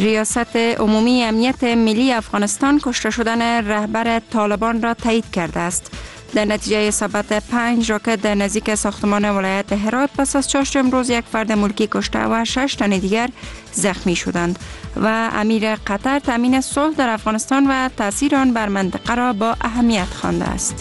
ریاست عمومی امنیت ملی افغانستان کشته شدن رهبر طالبان را تایید کرده است. در نتیجه اصابت 5 راکت در نزدیک ساختمان ولایت هرات پس از چاشت امروز یک فرد ملکی کشته و 6 تن دیگر زخمی شدند و امیر قطر تامین صلح در افغانستان و تاثیر آن بر منطقه را با اهمیت خوانده است.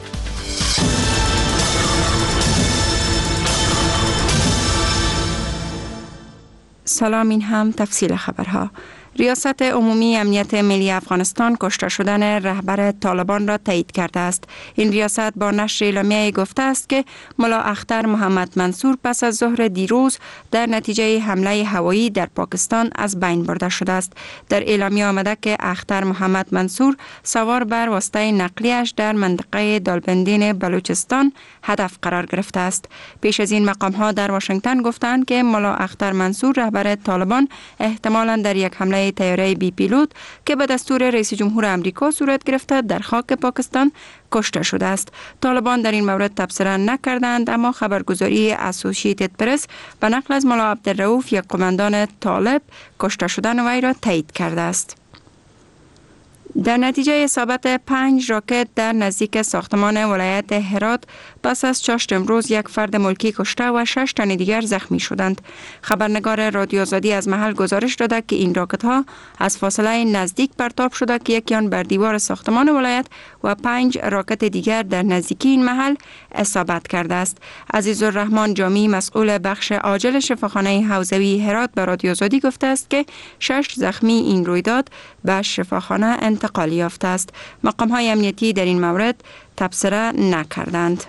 سلام، این هم تفصیل خبرها. ریاست عمومی امنیت ملی افغانستان کشته شدن رهبر طالبان را تایید کرده است. این ریاست با نشر اعلامیه گفته است که ملا اختر محمد منصور پس از ظهر دیروز در نتیجه حمله هوایی در پاکستان از بین برده شده است. در اعلامیه آمده که اختر محمد منصور سوار بر واسطه نقلیش در منطقه دالبندین بلوچستان هدف قرار گرفته است. پیش از این مقام ها در واشنگتن گفتند که ملا اختر منصور رهبر طالبان احتمالاً در یک حمله طیاره بی پیلوت که به دستور رئیس جمهور امریکا صورت گرفته در خاک پاکستان کشته شده است. طالبان در این مورد تبصره نکردند، اما خبرگزاری اسوسییتد پرس به نقل از ملا عبدالرؤوف یک قماندان طالب کشته شدن وی را تایید کرده است. در نتیجه اصابت 5 راکت در نزدیک ساختمان ولایت هرات پس از چاشت امروز یک فرد ملکی کشته و 6 تن دیگر زخمی شدند. خبرنگار رادیو آزادی از محل گزارش داده که این راکت ها از فاصله نزدیک پرتاب شده که یکی آن بر دیوار ساختمان ولایت و 5 راکت دیگر در نزدیکی این محل اصابت کرده است. عزیزالرحمن جامی مسئول بخش عاجل شفاخانه حوزوی هرات به رادیو آزادی گفته است که 6 زخمی این رویداد به شفاخانه انتقال یافته است. مقام های امنیتی در این مورد تبصره نکردند.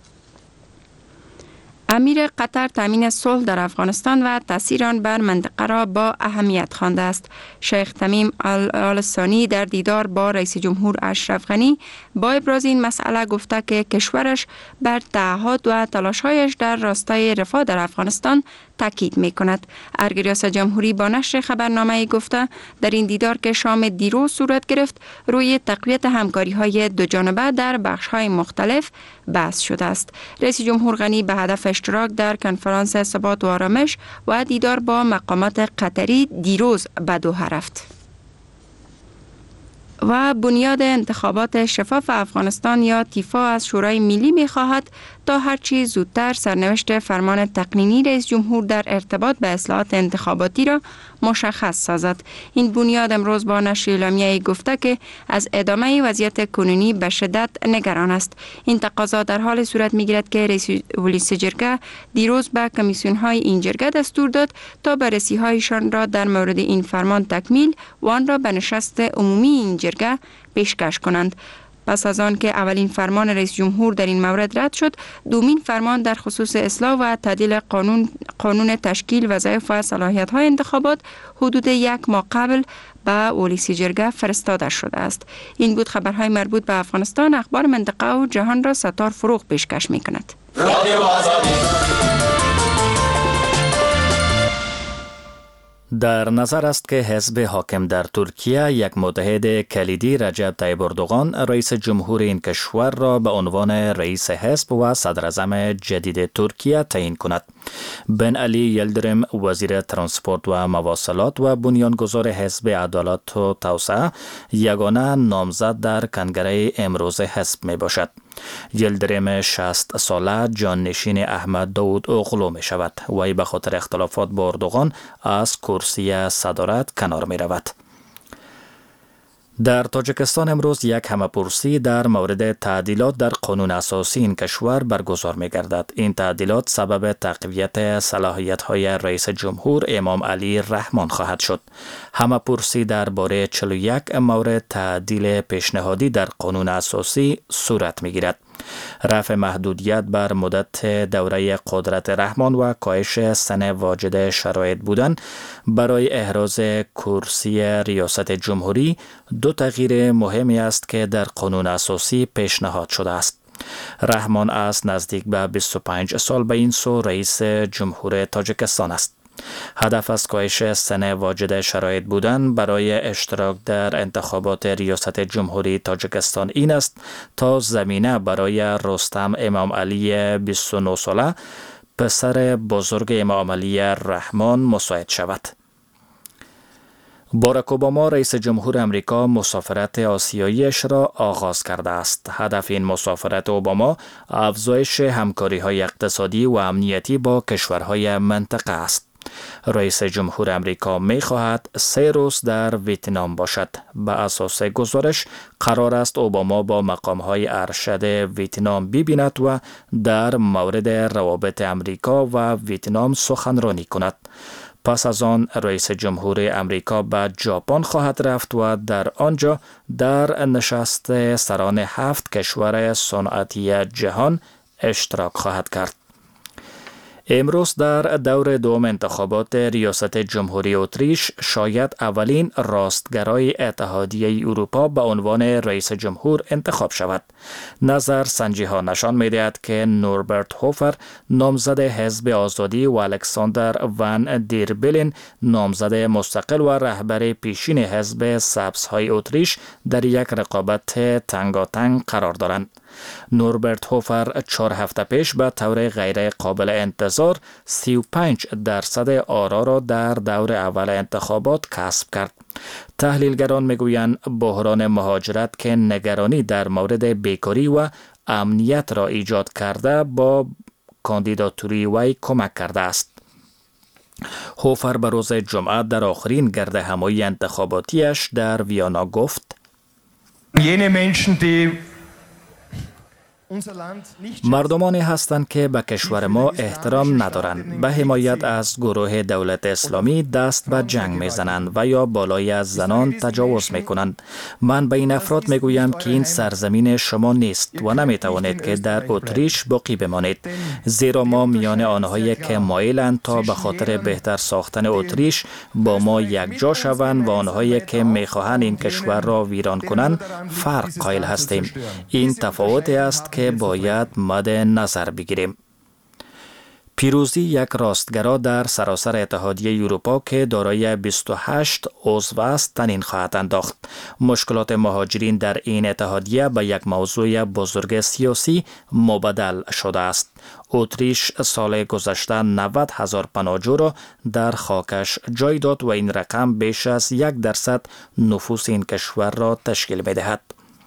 امیر قطر تامین صلح در افغانستان و تاثیر آن بر منطقه را با اهمیت خوانده است. شیخ تمیم آل ثانی در دیدار با رئیس جمهور اشرف غنی با ابراز این مسئله گفته که کشورش بر تعهد و تلاش‌هایش در راستای رفاه در افغانستان تاکید می‌کند. ارگ ریاست جمهوری با نشر خبرنامه‌ای گفته در این دیدار که شام دیروز صورت گرفت روی تقویت همکاری‌های دوجانبه در بخش‌های مختلف بحث شده است. رئیس جمهور غنی به هدف اشتراک در کنفرانس ثبات و آرامش و دیدار با مقامات قطری دیروز به دوحه رفت. و بنیاد انتخابات شفاف افغانستان یا تیفا از شورای ملی می خواهد تا هرچی زودتر سرنوشت فرمان تقنینی رئیس جمهور در ارتباط به اصلاحات انتخاباتی را مشخص سازد. این بنیاد امروز با نشر اعلامیه‌ای گفته که از ادامه وضعیت کنونی به شدت نگران است. این تقاضا در حال صورت می‌گیرد که رئیس جرگه دیروز به کمیسیون‌های این جرگه دستور داد تا بررسی‌هایشان را در مورد این فرمان تکمیل و آن را به نشست عمومی این جرگه پیشکش کنند. پس از آن که اولین فرمان رئیس جمهور در این مورد رد شد، دومین فرمان در خصوص اصلاح و تعدیل قانون تشکیل وظایف و صلاحیت‌های انتخابات حدود 1 ماه قبل به رئیس جرگه فرستاده شده است. این بود خبرهای مربوط به افغانستان. اخبار منطقه و جهان را ستار فروغ پیشکش می‌کند. در نظر است که حزب حاکم در ترکیه یک متحد کلیدی رجب طیب اردوغان رئیس جمهور این کشور را به عنوان رئیس حزب و صدر اعظم جدید ترکیه تعیین کند. بن علی یلدرم وزیر ترانسپورت و مواصلات و بنیانگذار حزب عدالت و توسعه یگانه نامزد در کنگره امروز حزب می باشد. یلدرم 60 ساله جانشین احمد داود اوغلو می شود. وی به خاطر اختلافات با اردوغان از کرسی صدارت کنار می رود. در تاجیکستان امروز یک همه‌پرسی در مورد تعدیلات در قانون اساسی این کشور برگزار می گردد. این تعدیلات سبب تقویت صلاحیت‌های رئیس جمهور امام علی رحمان خواهد شد. همه‌پرسی درباره 41 مورد تعدیل پیشنهادی در قانون اساسی صورت می گیرد. رفع محدودیت بر مدت دوره قدرت رحمان و کاهش سن واجد شرایط بودن برای احراز کرسی ریاست جمهوری دو تغییر مهمی است که در قانون اساسی پیشنهاد شده است. رحمان از نزدیک به 25 سال به این سو رئیس جمهور تاجیکستان است. هدف از کاهش سن واجد شرایط بودن برای اشتراک در انتخابات ریاست جمهوری تاجیکستان این است تا زمینه برای رستم امام علی 29 ساله پسر بزرگ امام علی رحمان مساعد شود. باراک اوباما رئیس جمهور امریکا مسافرت آسیاییش را آغاز کرده است. هدف این مسافرت اوباما افزایش همکاری‌های اقتصادی و امنیتی با کشورهای منطقه است. رئیس جمهور امریکا می خواهد 3 روز در ویتنام باشد. به اساس گزارش قرار است اوباما با مقام‌های ارشد ویتنام ببیند و در مورد روابط امریکا و ویتنام سخنرانی کند. پس از آن رئیس جمهور امریکا به ژاپن خواهد رفت و در آنجا در نشست سران 7 کشور صنعتی جهان اشتراک خواهد کرد. امروز در دور دوم انتخابات ریاست جمهوری اتریش شاید اولین راستگرای اتحادیه اروپا به عنوان رئیس جمهور انتخاب شود. نظر سنجی ها نشان می دهد که نوربرت هوفر نامزد حزب آزادی و الکساندر ون دیر بیلن نامزد مستقل و رهبر پیشین حزب سبزهای اتریش در یک رقابت تنگاتنگ قرار دارند. نوربرت هوفر 4 هفته پیش به طور غیر قابل انتظار 35% آرا را در دور اول انتخابات کسب کرد. تحلیلگران میگویند بحران مهاجرت که نگرانی در مورد بیکاری و امنیت را ایجاد کرده با کاندیداتوری وی کمک کرده است. هوفر به روز جمعه در آخرین گرد همایی انتخاباتیش در ویانا گفت: مردمانی هستند که به کشور ما احترام ندارند، به حمایت از گروه دولت اسلامی دست به جنگ میزنند و یا بالای از زنان تجاوز میکنند. من به این افراد میگویم که این سرزمین شما نیست و نمیتوانید که در اتریش باقی بمانید، زیرا ما میان آنهایی که مایلند تا به خاطر بهتر ساختن اتریش با ما یک جا شوند و آنهایی که میخواهند این کشور را ویران کنند فرق قائل هستیم. این تفاوتی است که باید مد نظر بگیریم. پیروزی یک راستگرا در سراسر اتحادیه اروپا که دارای 28 عضو است طنین خواهد انداخت. مشکلات مهاجرین در این اتحادیه به یک موضوع بزرگ سیاسی مبدل شده است. اتریش سال گذشته 90,000 پناهجو را در خاکش جای داد و این رقم بیش از 1% نفوس این کشور را تشکیل می‌دهد.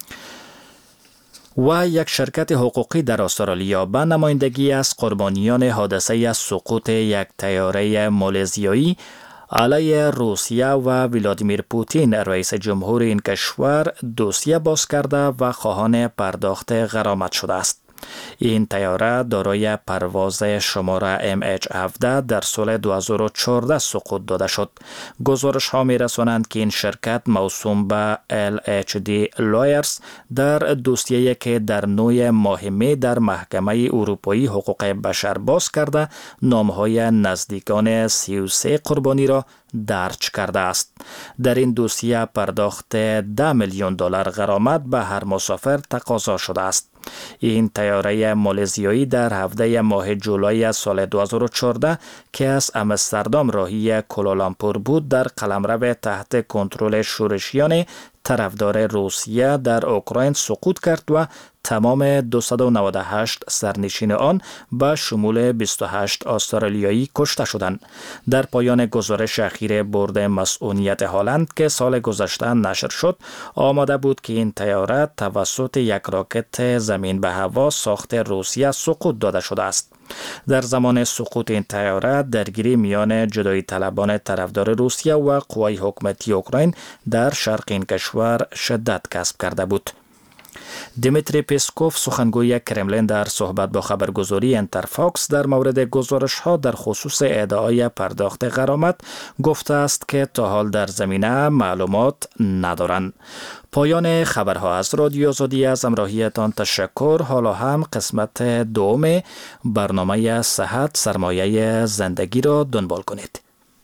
و یک شرکت حقوقی در استرالیا به نمایندگی از قربانیان حادثه سقوط یک طیاره مالزیایی علیه روسیه و ولادیمیر پوتین رئیس جمهور این کشور دوسیه باز کرده و خواهان پرداخت غرامت شده است. این طیاره دارای پرواز شماره MH17 در سال 2014 سقوط داده شد. گزارش ها می رسانند که این شرکت موسوم به LHD Lawyers در دوسیه‌ای که در نوع ماهمی در محکمه اروپایی حقوق بشر باز کرده نامهای نزدیکان 33 قربانی را درج کرده است. در این دوسیه پرداخت 10 میلیون دلار غرامت به هر مسافر تقاضا شده است. این طیاره مالزیایی در 17 ماه جولای سال 2014 که از آمستردام راهی کوالالامپور بود در قلمرو تحت کنترل شورشیان طرفدار روسیه در اوکراین سقوط کرد و تمام 298 سرنشین آن به شمول 28 استرالیایی کشته شدند. در پایان گزارش اخیر بورد مسئولیت هالند که سال گذشته نشر شد آمده بود که این طیاره توسط یک راکت زمین به هوا ساخت روسیه سقوط داده شده است. در زمان سقوط این طیاره درگیری میان جدایی طلبان طرفدار روسیه و قوای حکومتی اوکراین در شرق این کشور شدت کسب کرده بود. دیمیتری پیسکوف سخنگوی کرملین در صحبت با خبرگزاری انترفاکس در مورد گزارش ها در خصوص ادعای پرداخت غرامت گفته است که تا حال در زمینه معلومات ندارند. پایان خبرها از رادیو آزادی از همراهیتان تشکر. حالا هم قسمت دوم برنامه صحت سرمایه زندگی را دنبال کنید.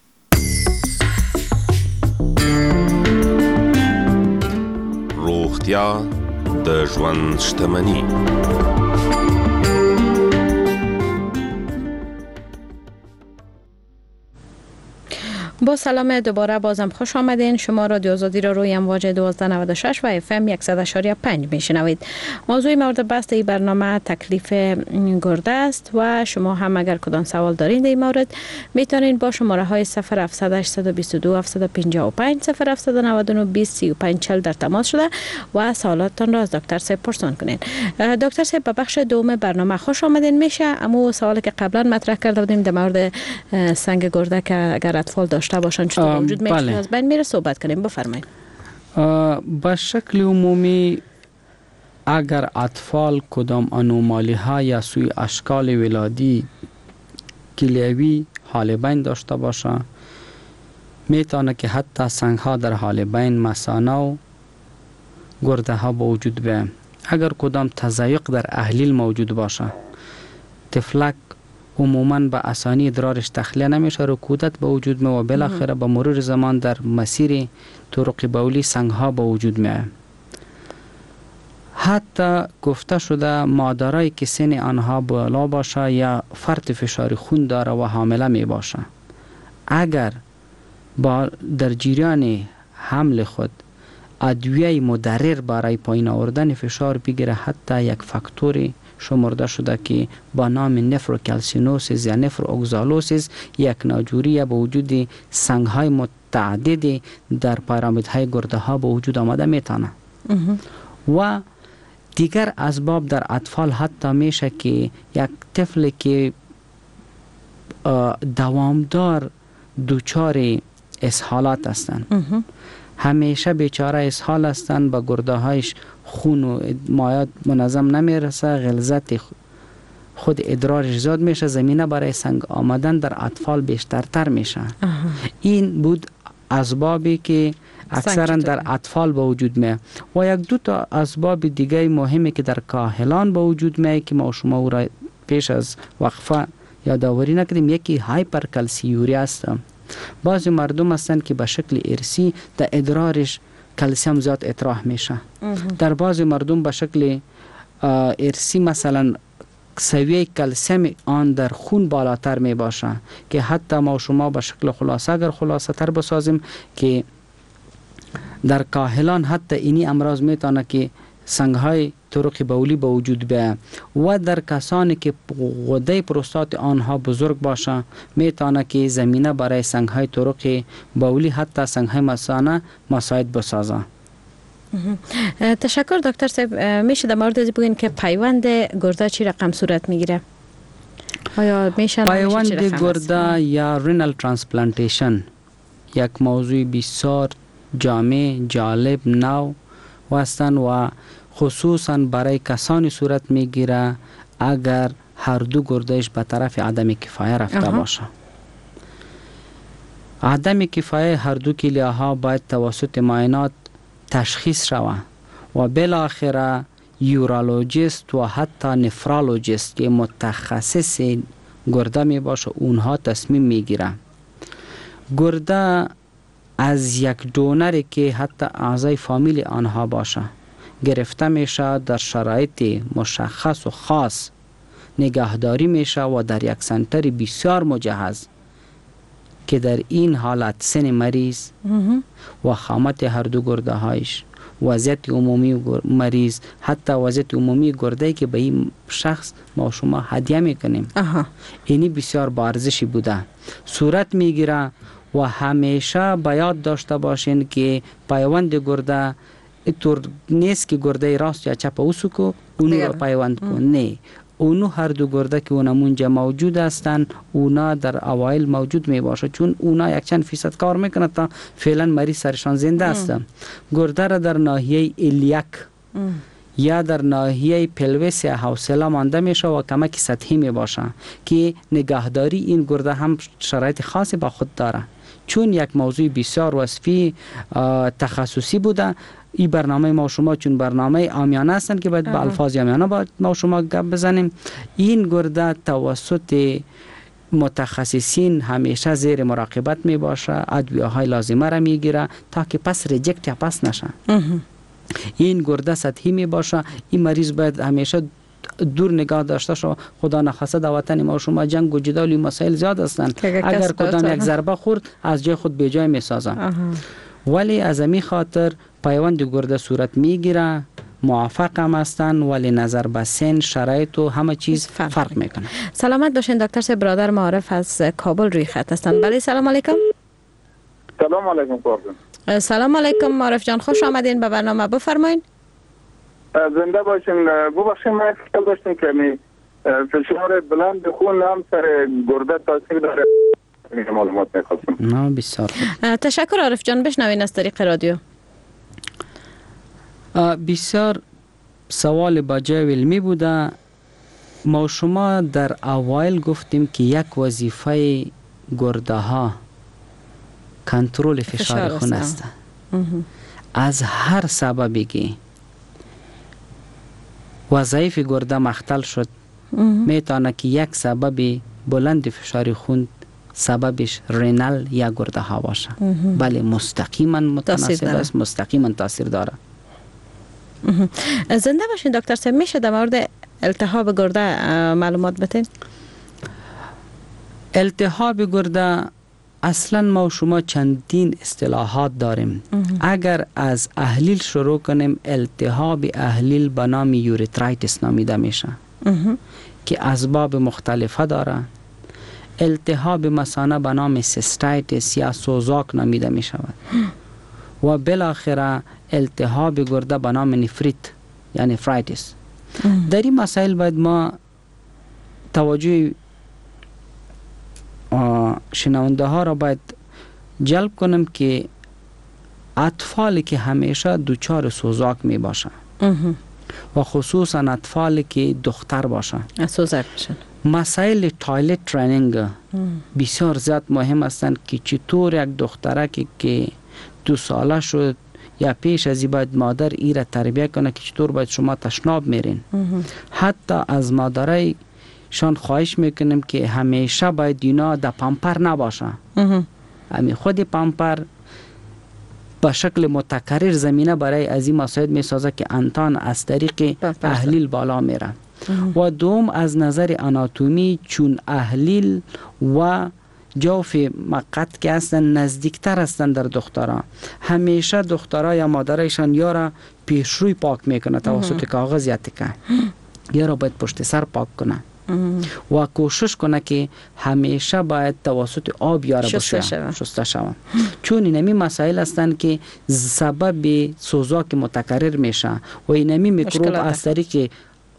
روغتیا د ژوند شتمني. با سلام دوباره بازم خوش آمدین. شما رادیو آزادی را روی امواج 1296 و اف ام 100.5 میشنوید. موضوع مورد بحث این برنامه تکلیف گرده است و شما هم اگر کدام سوال دارین در این مورد میتونین با شماره های 0700 822 755 0799 20 35 40 در تماس شده و سوالاتتان را از دکتر صاحب پرسان کنین. دکتر صاحب به بخش دوم برنامه خوش آمدین. میشه اما سوالی که قبلا مطرح کرده بودیم در مورد سنگ گرده که اگر اطفال داشته باشن چطور وجود میشه از بین میره صحبت کنیم. بفرمایید. به شکل عمومی اگر اطفال کدام انومالی ها یا سوی اشکال ولادی کلیوی حال بین داشته باشه میتونه که حتی سنگ ها در حال بین مثانه و گرده ها با وجود بیاید. اگر کدام تضایق در احلیل موجود باشه طفلک عموماً به آسانی ادرارش تخلیه نمیشه، رکودت به وجود می و بالاخره به مرور زمان در مسیر طرق بولی سنگ ها به وجود می آید. حتی گفته شده مادرایی که سن آنها بالا باشه یا فرط فشار خون داره و حامله می باشه اگر در جریان حمل خود ادویه مضر برای پایین آوردن فشار بگیره حتی یک فاکتوری شمرده شده که با نام نفروکلسینوسیس یا نفرواکزالوسیس یک ناجوری به وجود سنگ های متعددی در پیرامیدهای گرده ها به وجود آمده میتونه. و دیگر اسباب در اطفال حتی میشه که یک طفل که دوامدار دوچار اسهالات هستند همیشه بیچاره اسهال هستند، با گرده هایش خون و مایات منظم نمیرسه، غلظت خود ادرارش زیاد میشه، زمینه برای سنگ آمدن در اطفال بیشترتر میشه. این بود اسبابی که اکثرا در اطفال به وجود میاد. و یک دو تا اسباب دیگه مهمه که در کاهلان به وجود میاد که ما شما او را پیش از وقفه یادآوری نکردیم. یکی هایپرکلسیوری است. بعضی مردم هستند که به شکل ارثی در ادرارش کلسیم زیاد اطراح میشه. در بعضی مردم به شکل ارثی مثلا سویه کلسیم آن در خون بالاتر می باشه که حتی ما شما به شکل خلاصه اگر خلاصه تر بسازیم که در کاهلان حتی اینی امراض میتونه که سنگ های طرق بولی به وجود بیاید. و در کسانی که غده پروستات آنها بزرگ باشه میتونه که زمینه برای سنگ های طرق بولی حتی سنگ های مثانه مساعد بسازه. تشکر دکتر صاحب. میشه در مورد از بگین که پیوند گرده چی رقم صورت میگیره؟ آیا میشه پیوند گرده یا رینال ترانسپلانتیشن یک موضوع بسیار جامع، جالب، نو هستند و خصوصا برای کسانی صورت میگیره اگر هر دو گردهش به طرف عدم کفایه رفته باشه. عدم کفایه هر دو کلیه ها باید توسط معاینات تشخیص شود و بالاخره یورولوژیست و حتی نفرولوژیست که متخصص گرده می باشه اونها تصمیم میگیره. گرده از یک دونری که حتی اعضای فامیل آنها باشه گرفته میشه، در شرایط مشخص و خاص نگهداری میشه و در یک سنتر بسیار مجهز که در این حالت سن مریض و خامت هر دو گرده هایش، وضعیت عمومی مریض، حتی وضعیت عمومی گرده که به این شخص ما شما هدیه میکنیم اینی بسیار با ارزشی بوده صورت میگیره. و همیشه باید داشته باشین که پیوند گرده اینطور نیست که گرده راست یا چپ اوسو کو اونو را پیوند کن، نه، اونو هر دو گرده که اونا منجا موجود هستند اونا در اوایل موجود می باشه چون اونا یک چند فیصد کار میکنه تا فعلا مریض سرشان زنده است. گرده را در ناحیه الیاک یا در ناحیه پلویس یا حوصله مانده میشه و کمک سطحی می باشه که نگهداری این گرده هم شرایط خاصی با خود داره چون یک موضوع بسیار وصفی تخصصی بوده. این برنامه ما شما چون برنامه عامیانه هستند که باید به الفاظ عامیانه با ما شما گپ بزنیم. این گرده توسط متخصصین همیشه زیر مراقبت می باشه، ادویه های لازمه را می گیره تا که پس ریجکت یا پس نشه. این گرده سطحی می باشه. این مریض باید همیشه دور نگاه داشته شو. خدا نخواسته در وطن ما شما جنگ و جدال و مسائل زیاد هستند، اگر کدام یک ضربه خورد از جای خود به جای میسازن. ولی از این خاطر پیوند گرده صورت میگیره، موافق هم هستن، ولی نظر به سن، شرایط و همه چیز فرق میکنه. سلامت باشین دکتر صاحب. برادر معارف از کابل روی خط هستند. بله سلام علیکم. سلام علیکم قربان. سلام علیکم معارف جان، خوش آمدین به برنامه، بفرمایید. زنده باشین. ببخشید من فکر داشتم که فشار بلند خون هم سر گرده تاثیر داره، معلومات می‌خواستم. نه بسیار تشکر عارف جان، بشنوین از طریق رادیو. بسیار سوال با جای علمی بوده. ما شما در اوایل گفتیم که یک وظیفه گرده ها کنترل فشار خون است. از هر سببی که وظایف گرده مختل شد، میتونه که یک سبب بلند فشار خون سببش رینال یا گرده ها باشه. بله مستقیما متناسب است، مستقیما تاثیر داره. زنده باشین دکتر صاحب، میشه در مورد التهاب گرده معلومات بتین؟ التهاب گرده اصلا ما و شما چندین اصطلاحات داریم. اگر از احلیل شروع کنیم، التهاب احلیل به نام یوریترایتس نامیده میشه که اسباب مختلفه داره. التهاب مثانه به نام سیستایتس یا سوزاک نامیده می شود و بالاخره التهاب گرده به نام نفریت یا نفرایتس. در این مسائل باید ما توجه شنونده ها را باید جلب کنم که اطفالی که همیشه دوچار سوزاک می باشن و خصوصا اطفالی که دختر باشن، سوزاک باشن، مسائل تایلت ترینینگ بسیار زیاد مهم هستند که چطور یک دخترک که 2 ساله شد یا پیش از این باید مادر ای را تربیه کنه که چطور باید شما تشناب میرین. حتی از مادرای شان خواهش میکنیم که همیشه باید اینا در پامپر نباشه. همین خود پامپر با شکل متکرر زمینه برای از این مسائل میسازه که انتان از طریق احلیل بالا میره. و دوم از نظر آناتومی، چون احلیل و جوف مقعد که هستن نزدیکتر هستن در دخترها، همیشه دخترها یا مادرایشان یا را پیشروی پاک میکنه توسط کاغذ یا تکه، یا را باید پشت سر پاک کنه و کوشش کنه که همیشه باید توسط آب یا را شسته شود. چون اینمی مسائل هستند که سبب سوزاک متکرر میشه و اینمی میکروب از طریق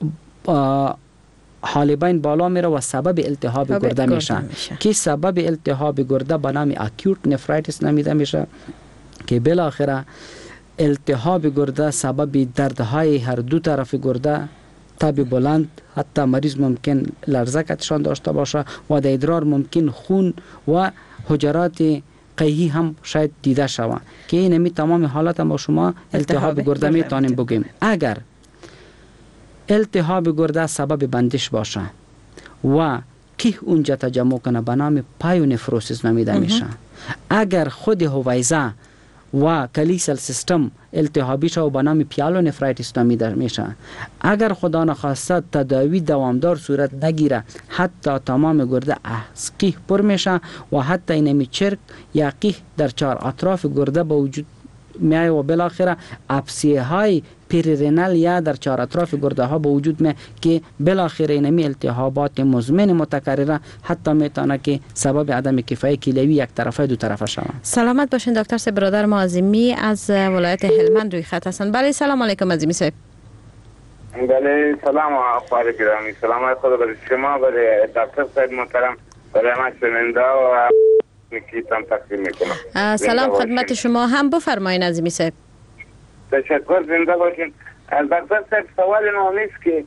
حالبین بالا میره و سبب التهاب گرده میشه که سبب التهاب گرده به نام اکیوت نفرایتس نامیده میشه که بالاخره التهاب گرده سبب دردهای هر دو طرف گرده، تب بلند، حتی مریض ممکن لرزه کتشان داشته باشه و در ادرار ممکن خون و حجرات قیهی هم شاید دیده شود که اینمی تمام حالت ما شما التهاب گرده میتونیم بگیم. اگر التهاب گرده سبب بندش باشه و که اونجا تجمع کنه به نام پایونفروسیس نامیده میشه. اگر خود هویزه و کلیسل سیستم التهابی شه و به نام پیالونفرایتیس نامیده میشه. اگر خدا نخواسته تداوی دوامدار صورت نگیره، حتی تمام گرده از قیح پر میشه و حتی اینمی چرک یا قیح در 4 اطراف گرده به وجود میایه و بالاخره ابسیه های پریرینال یا در 4 اطراف گرده ها به وجود میاد که بالاخره اینمی التهابات مزمن متکرره حتی میتونه که سبب عدم کفایت کلیوی یک طرفه دو طرفه شود. سلامت باشین دکتر صاحب. برادر ما عظیمی از ولایت هلمند روی خط هستند. بله سلام علیکم عظیمی صاحب. بله سلام آقای گرامی، سلام خدا برای شما، برای دکتر صاحب محترم، برای ما شنونده و میکیتم تقدیم میکنم. سلام خدمت شما، هم بفرمایید عظیمی صاحب. تشکر، زنده باشین. دکتر صاحب سوال ما نیست که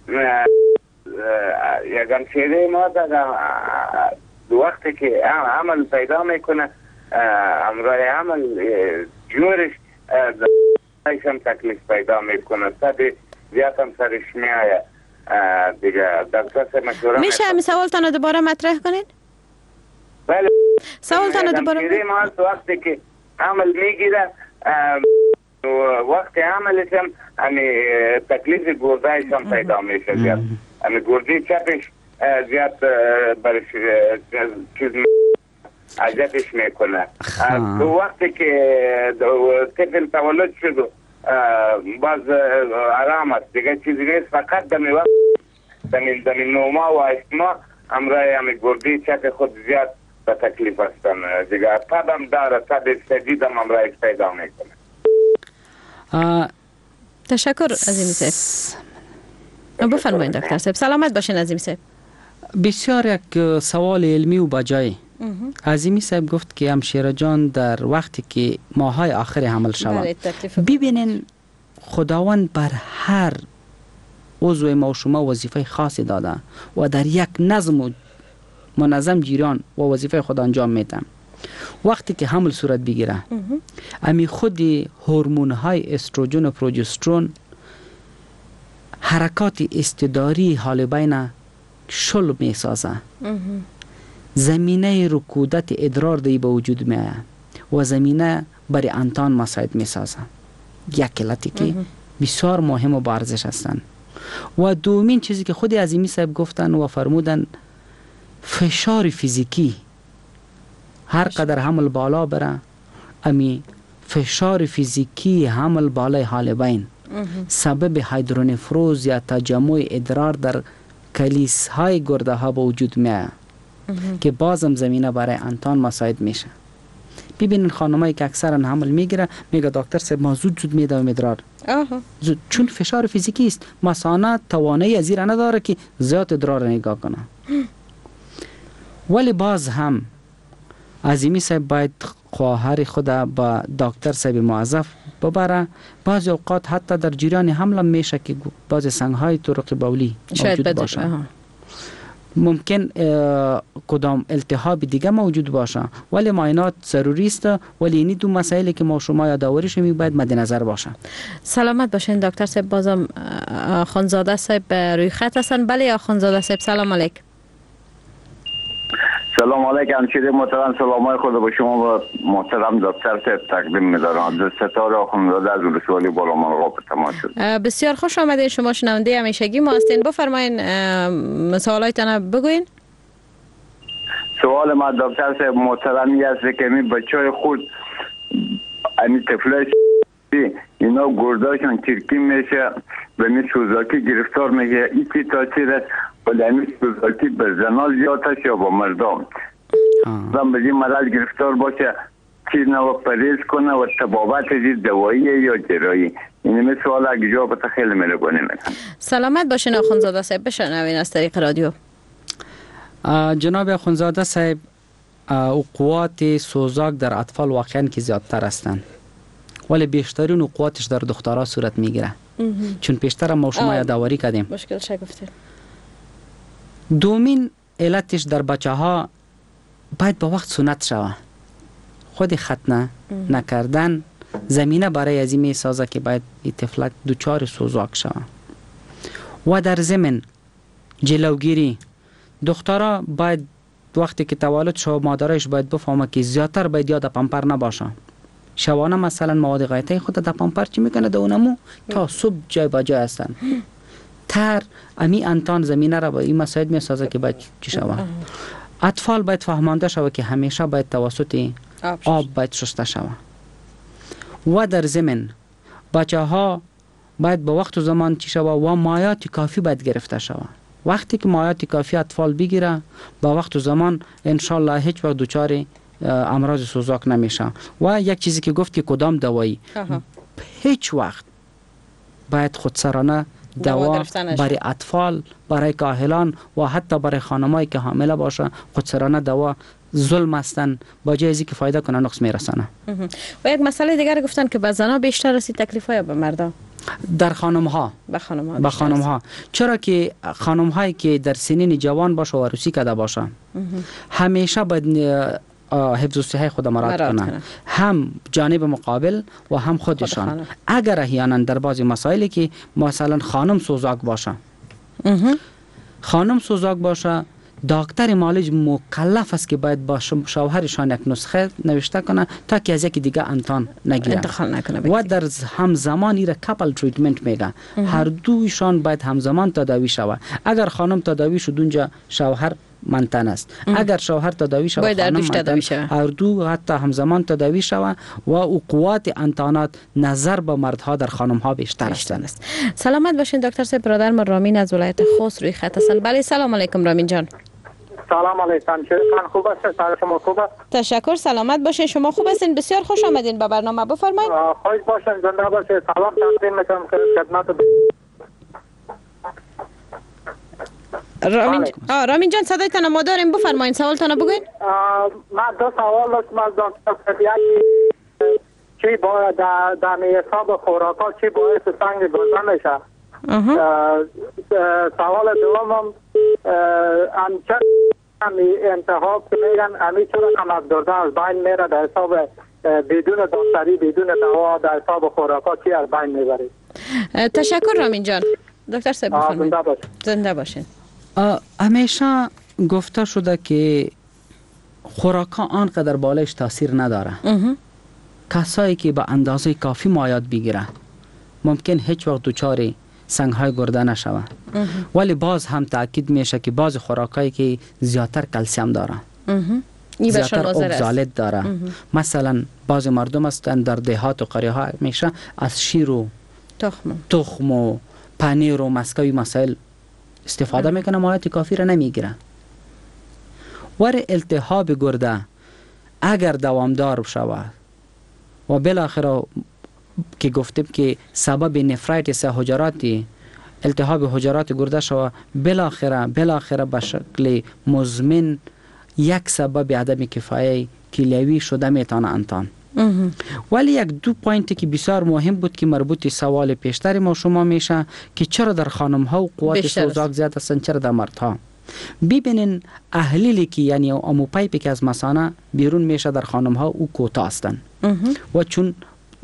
یک همشیره ما در وقتی که عمل پیدا میکنه امرای عمل جورش هم تکلیف پیدا میکنه، تبی زیاد هم سرش میآید دیگه. دکتر صاحب مشوره میشه همین سوالتان دوباره مطرح کنین؟ بله سوالتان دوباره ما وقتی که عمل میگیره وقت عملش هم تکلیف گردهش هم پیدا میشه زیاد. گرده چپش زیاد برش چیز عجبش میکنه. تو وقتی که طفل تولد شد باز آرام است دیگه، چیزی نیست، فقط دمی وقت دمی 9 ماه و 8 ماه امرای گرده چپ خود زیاد به تکلیف هستن دیگه. تب هم داره، تب شدید هم امرای پیدا میکنه. تشکر عظیمی صاحب. بفرمایید دکتر صاحب. سلامت باشین عظیمی صاحب. بسیار یک سوال علمی و بجای. عظیمی صاحب گفت که همشیره جان در وقتی که ماهای آخر حمل شوند، ببینین خداوند بر هر عضو ما و شما وظیفه خاصی داده و در یک نظم و منظم جریان و وظیفه خود انجام میدن. وقتی که حمل صورت بگیره امی خود هورمون های استروژن و پروژسترون حرکات استداری حالبین شل می سازه، زمینه رکودت ادرار دی به وجود می آید و زمینه برای انتان مساعد می سازه. یک علتی که بسیار مهم و بارزش هستند. و دومین چیزی که خود عظیمی صاحب گفتن و فرمودن، فشار فیزیکی هر قدر حمل بالا بره، امی فشار فیزیکی حمل بالای حالبین سبب هیدرونفروز یا تجمع ادرار در کلیس‌های گرده ها به وجود میاد که بازم زمینه برای انتان مساعد میشه. ببینین خانمایی که اکثرا حمل میگیره میگه دکتر صاحب ما زود میدویم ادرار. چون فشار فیزیکی است، مثانه توانایی از این نداره که زیاد ادرار نگاه کنه. ولی باز هم عظیمی صاحب باید خواهر خود با دکتر صاحب موظف ببره. بعضی اوقات حتی در جریان حمل میشه که بعضی سنگ‌های طرق بولی موجود باشه. ممکن کدام التهاب دیگه موجود باشه، ولی معاینات ضروری است. ولی این دو مسائلی که ما شما یادآوریش می باید مد نظر باشه. سلامت باشین دکتر صاحب. بازم خانزاده صاحب روی خط هستن. بله خانزاده صاحب سلام علیک. سلام علیکم شیره محترم. سلامای خود با شما و محترم دکتر صاحب تقدیم می‌دارم. از ستاره آخوندزاده از ولسوالی بالامرغاب تماس شد. بسیار خوش آمدین. شما شنونده همیشگی ما هستین. بفرمایین سوالایتان بگوین. سوال ما دکتر صاحب محترمی است که می بچهای خود امی طفلای اینا گرداشون چرکی میشه و می سوزاکی گرفتار میشه. این چی تاثیر است؟ ولی امی سوزاکی به زنان زیاد است یا با مردم؟ زن به این مرض گرفتار باشه چی نو پریز کنه و تبابت از دوایی یا جرایی؟ این می سوال اگه جواب تا خیلی میره کنیم. سلامت باشین آخوندزاده صاحب. بشنوین از طریق رادیو. جناب آخوندزاده صاحب، قوات سوزاک در اطفال واقعا که زیادتر هستند، ولی بیشترین قواتش در دخترها صورت میگیره. چون پیشتر ما شما یادآوری کردیم مشکل شگفته. دومین علتش در بچه ها باید با وقت سنت شوه. خود ختنه نکردن زمینه برای از این می سازه که باید این طفلک دوچار سوزاک شوه. و در ضمن جلوگیری، دخترها باید وقتی که تولد شو مادرش باید بفهمه که زیادتر باید یاد پمپر نباشه. شوانه مثلا مواد غایطه خود در پمپر چی میکنه دونمو تا صبح جای با جای هستن. تر امی انتان زمینه را با این مساعد می سازه که باید چی شوه. اطفال باید فهمانده شوه که همیشه باید توسط آب باید شسته شوه. و در ضمن بچه ها باید با وقت و زمان چی شوه و مایات کافی باید گرفته شوه. وقتی که مایات کافی اطفال بگیره با وقت و زمان انشالله هیچ وقت دوچار امراض سوزاک نمیشه. و یک چیزی که گفت که کدام دوایی، هیچ وقت باید خودسرانه دوا برای اطفال، برای کاهلان و حتی برای خانمایی که حامله باشه خودسرانه دوا ظلم هستن، با جای که فایده کنه نقص میرسانه. و یک مسئله دیگر گفتن که به زنا بیشتر رسید تکلیف های به مردا. در خانم ها به خانم ها چرا که خانم هایی که در سنین جوان باشه و عروسی کرده باشه همیشه باید حفظ الصحه خود مراد کنن، هم جانب مقابل و هم خودشان. اگر احیانا در بعضی مسائلی که مثلا خانم سوزاک باشه دکتر معالج مکلف است که باید با شوهرشان یک نسخه نوشته کنه تا که از یکی دیگه انتان نگیره انتقال نکنه و در همزمان ایره کپل تریتمنت میگه. هر دویشان باید همزمان تداوی شود. اگر خانم تداوی شد اونجا شوهر منتن است. اگر شوهر تداوی شود باید خانم تداوی شود. هر دو حتی همزمان تداوی شود و او قوت انتانات نظر به مردها در خانم ها بیشتر است. سلامت باشین دکتر صاحب. برادر ما رامین از ولایت خوست روی خط هستند. بله سلام علیکم رامین جان. سلام علیکم. چطور خوب است؟ شما خوب است؟ تشکر. سلامت باشین. شما خوب هستین؟ بسیار خوش آمدین به برنامه. بفرمایید. خوش باشین. زنده باشین. سلام تقدیم میکنم خدمت رامین جان صدایتان ما داریم. بفرمایید سوالتان بگوین. من دو سوال داشتم از دکتر. چی باید در حساب خوراکا چی باعث سنگ گرده میشه؟ سوال دومم انتخاب که میگن امی چرا نمک گرده از بین میره در حساب بدون دکتری بدون دوا در حساب خوراکا چی از بین میبرید؟ تشکر رامین جان. دکتر صاحب بفرمایید. زنده باشین. همیشه گفته شده که خوراکا آنقدر بالایش تاثیر نداره. کسایی که به اندازه کافی مایات بگیره ممکن هیچ وقت دچار سنگ های گرده نشوه. ولی باز هم تاکید میشه که باز خوراکایی که زیادتر کلسیم داره زیادتر اوگزالت داره. مثلا بعض مردم هستن در دهات و قریه ها میشه از شیر و تخم و پنیر و مسکوی مسائل استفاده میکنه، مایات کافی را نمیگیره. ور التهاب گرده اگر دوامدار شود و بالاخره که گفتیم که سبب نفرایتس حجراتی التهاب حجرات گرده شود بالاخره به شکل مزمن یک سبب عدم کفایه کلیوی شده میتونه انتان. ولی یک دو پوینتی که بسیار مهم بود که مربوط سوال پیشتر ما شما میشه که چرا در خانم ها و قوت سوزاک زیاد هستن چرا در مردها. ببینین احلیلی که یعنی امو پایپی که از مثانه بیرون میشه در خانم ها او کوتاه هستن و چون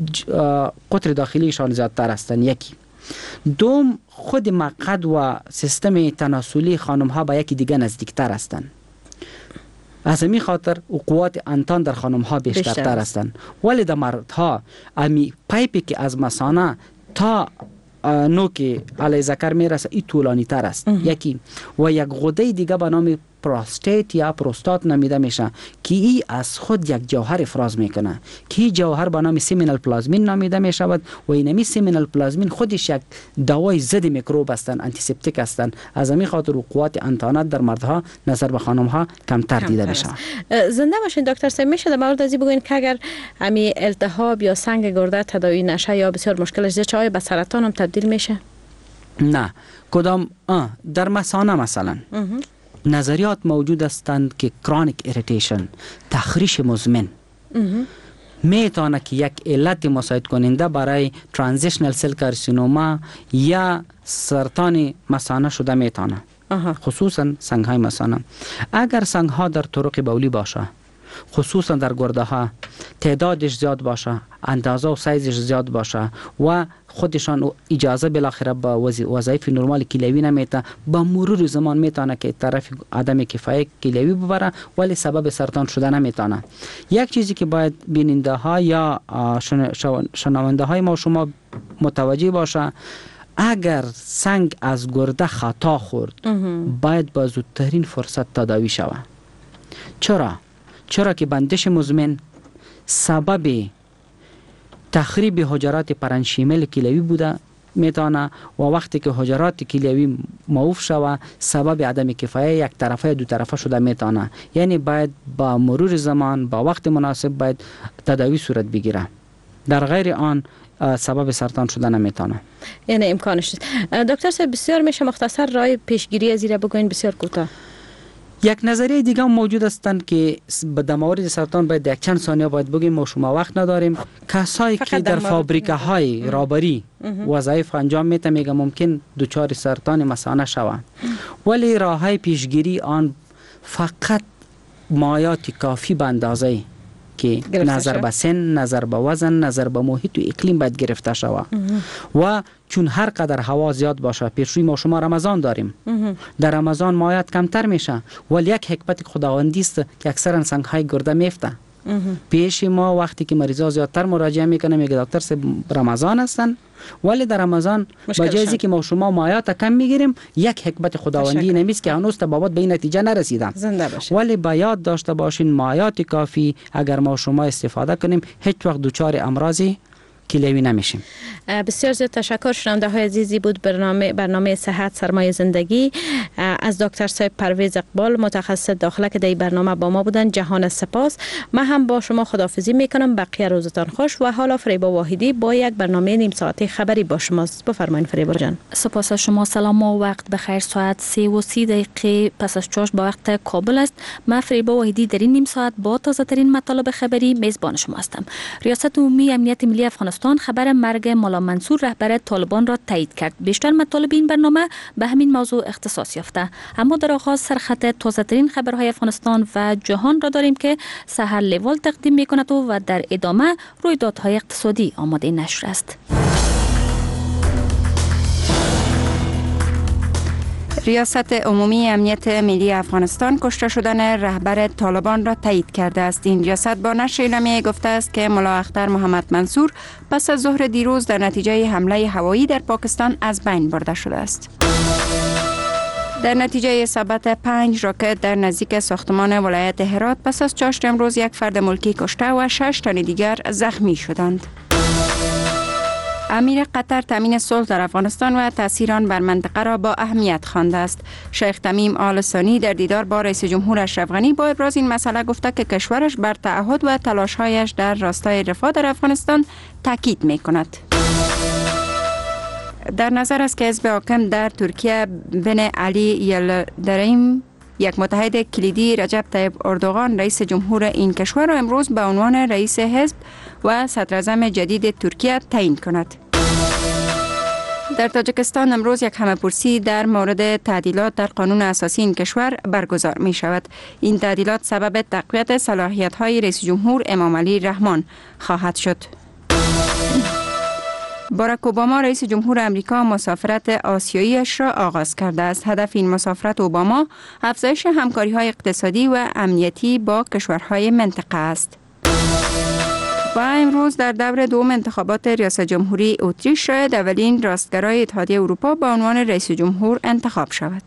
قطر داخلیشان زیادتر هستن. یکی دوم خود مقعد و سیستم تناسلی خانم ها با یکی دیگه نزدیکتر هستن. از همین خاطر قوت انتان در خانم ها بیشتر هستن. ولی در مردها امی پایپی که از مثانه تا نوک علی ذکر میرسه ای طولانی تر است. یکی و یک غده دیگه به نام پروستات یا پروستات نامیده میشه که ای از خود یک جوهر افراز میکنه که این جوهر به نام سیمینال پلازمین نامیده میشود و اینمی سیمینال پلازمین خودش یک دوای ضد میکروب هستن، آنتی سپتیک هستن. از همین خاطر قوت انتانات در مردها نظر به خانمها کمتر دیده میشه. زنده باشین دکتر صاحب. میشه در مورد ازی بگوین که اگر امی التهاب یا سنگ گرده تداوی نشه یا بسیار مشکلش زیاد چه به سرطان هم تبدیل میشه؟ نه کدام در مثانه مثلا نظریات موجود هستند که کرونیک ایریتیشن تخریش مزمن میتونه که یک علت مساعد کننده برای ترانزیشنال سل کارسینوما یا سرطان مثانه شده میتونه. خصوصا سنگ های مثانه. اگر سنگ ها در طرق بولی باشه خصوصا در گرده ها تعدادش زیاد باشه اندازه و سایزش زیاد باشه و خودشان اجازه بالاخره با وظایف نرمال کلیوی نمیته با مرور زمان میتونه که طرف عدم کفایت کلیوی ببره ولی سبب سرطان شده نمیتونه. یک چیزی که باید بیننده ها یا شنونده های ما شما متوجه باشه اگر سنگ از گرده خطا خورد باید با زودترین فرصت تداوی شود. چرا که بندش مزمن سبب تخریب حجرات پرنشیمل کلیوی بوده میتونه و وقتی که حجرات کلیوی موف شوه سبب عدم کفایه یک طرفه یا دو طرفه شده میتونه. یعنی باید با مرور زمان با وقت مناسب باید تداوی صورت بگیره. در غیر آن سبب سرطان شده نمیتونه. یعنی امکانش نیست. دکتر صاحب بسیار میشه مختصر راه پیشگیری از این بگوین بسیار کوتاه. یک نظریه دیگه هم موجود هستند که در مورد سرطان باید یک چند ثانیه باید بگیم ما شما وقت نداریم. کسایی که در فابریکه های رابری وظایف انجام میده میگه ممکن دچار سرطان مثانه شوند ولی راه های پیشگیری آن فقط مایات کافی به اندازه که نظر به سن، نظر به وزن، نظر به محیط و اقلیم باید گرفته شود. و چون هر قدر هوا زیاد باشه، پیشروی ما شما رمضان داریم، در رمضان مایات کمتر میشه، ولی یک حکمت خداوندی است که اکثرا سنگ‌های گرده میفته. پیش ما وقتی که مریضا زیادتر مراجعه میکنه میگه دکتر صاحب رمضان هستن، ولی در رمضان با جایزی که ما شما مایات کم میگیریم، یک حکمت خداوندی نمیست که هنوز تا بابت به این نتیجه نرسیدم. ولی باید داشته باشین مایات کافی اگر ما شما استفاده کنیم هیچ وقت دچار امراضی کلیوی نمیشیم. بسیار زیاد تشکر. شنونده های عزیزی بود برنامه صحت سرمایه زندگی از دکتر صاحب پرویز اقبال متخصص داخله که در برنامه با ما بودن. جهان سپاس. من هم با شما خداحافظی میکنم. بقیه روزتان خوش. و حالا فریبا واحدی با یک برنامه نیم ساعته خبری با شماست. بفرمایید فریبا جان. سپاس از شما. سلام و وقت بخیر. ساعت 3:30 پس از چاش با وقت کابل است. من فریبا واحدی در این نیم ساعت با تازه ترین مطالب خبری میزبان شما هستم. ریاست عمومی امنیت ملی افغانستان خبر مرگ مولا منصور رهبر طالبان را تایید کرد. بیشتر مطالب این برنامه به همین موضوع اختصاص یافته. اما در آغاز سرخط تازه ترین خبرهای افغانستان و جهان را داریم که سحر لیوال تقدیم می کند و در ادامه رویدادهای اقتصادی آماده نشر است. ریاست عمومی امنیت ملی افغانستان کشته شدن رهبر طالبان را تایید کرده است. این ریاست با نشر اعلامیه گفته است که ملا اختر محمد منصور پس از ظهر دیروز در نتیجه حمله هوایی در پاکستان از بین برده شده است. در نتیجه اصابت 5 راکت در نزدیک ساختمان ولایت هرات پس از چاشت امروز یک فرد ملکی کشته و 6 تن دیگر زخمی شدند. امیر قطر تامین صلح در افغانستان و تأثیر آن بر منطقه را با اهمیت خوانده است. شیخ تمیم آل ثانی در دیدار با رئیس جمهور اشرف غنی با ابراز این مسئله گفته که کشورش بر تعهد و تلاش‌هایش در راستای رفاه در افغانستان تاکید می‌کند. در نظر است که حزب حاکم در ترکیه بن علی یلدریم یک متحد کلیدی رجب طیب اردوغان رئیس جمهور این کشور را امروز به عنوان رئیس حزب و صدراعظم جدید ترکیه تعیین کند. در تاجیکستان امروز یک همه‌پرسی در مورد تعدیلات در قانون اساسی این کشور برگزار می شود. این تعدیلات سبب تقویت صلاحیت‌های رئیس جمهور امام علی رحمان خواهد شد. باراک اوباما رئیس جمهور امریکا مسافرت آسیایی‌اش را آغاز کرده است. هدف این مسافرت اوباما افزایش همکاری‌های اقتصادی و امنیتی با کشورهای منطقه است. و امروز در دور دوم انتخابات ریاست جمهوری اتریش شاید اولین راستگرای اتحادیه اروپا به عنوان رئیس جمهور انتخاب شود.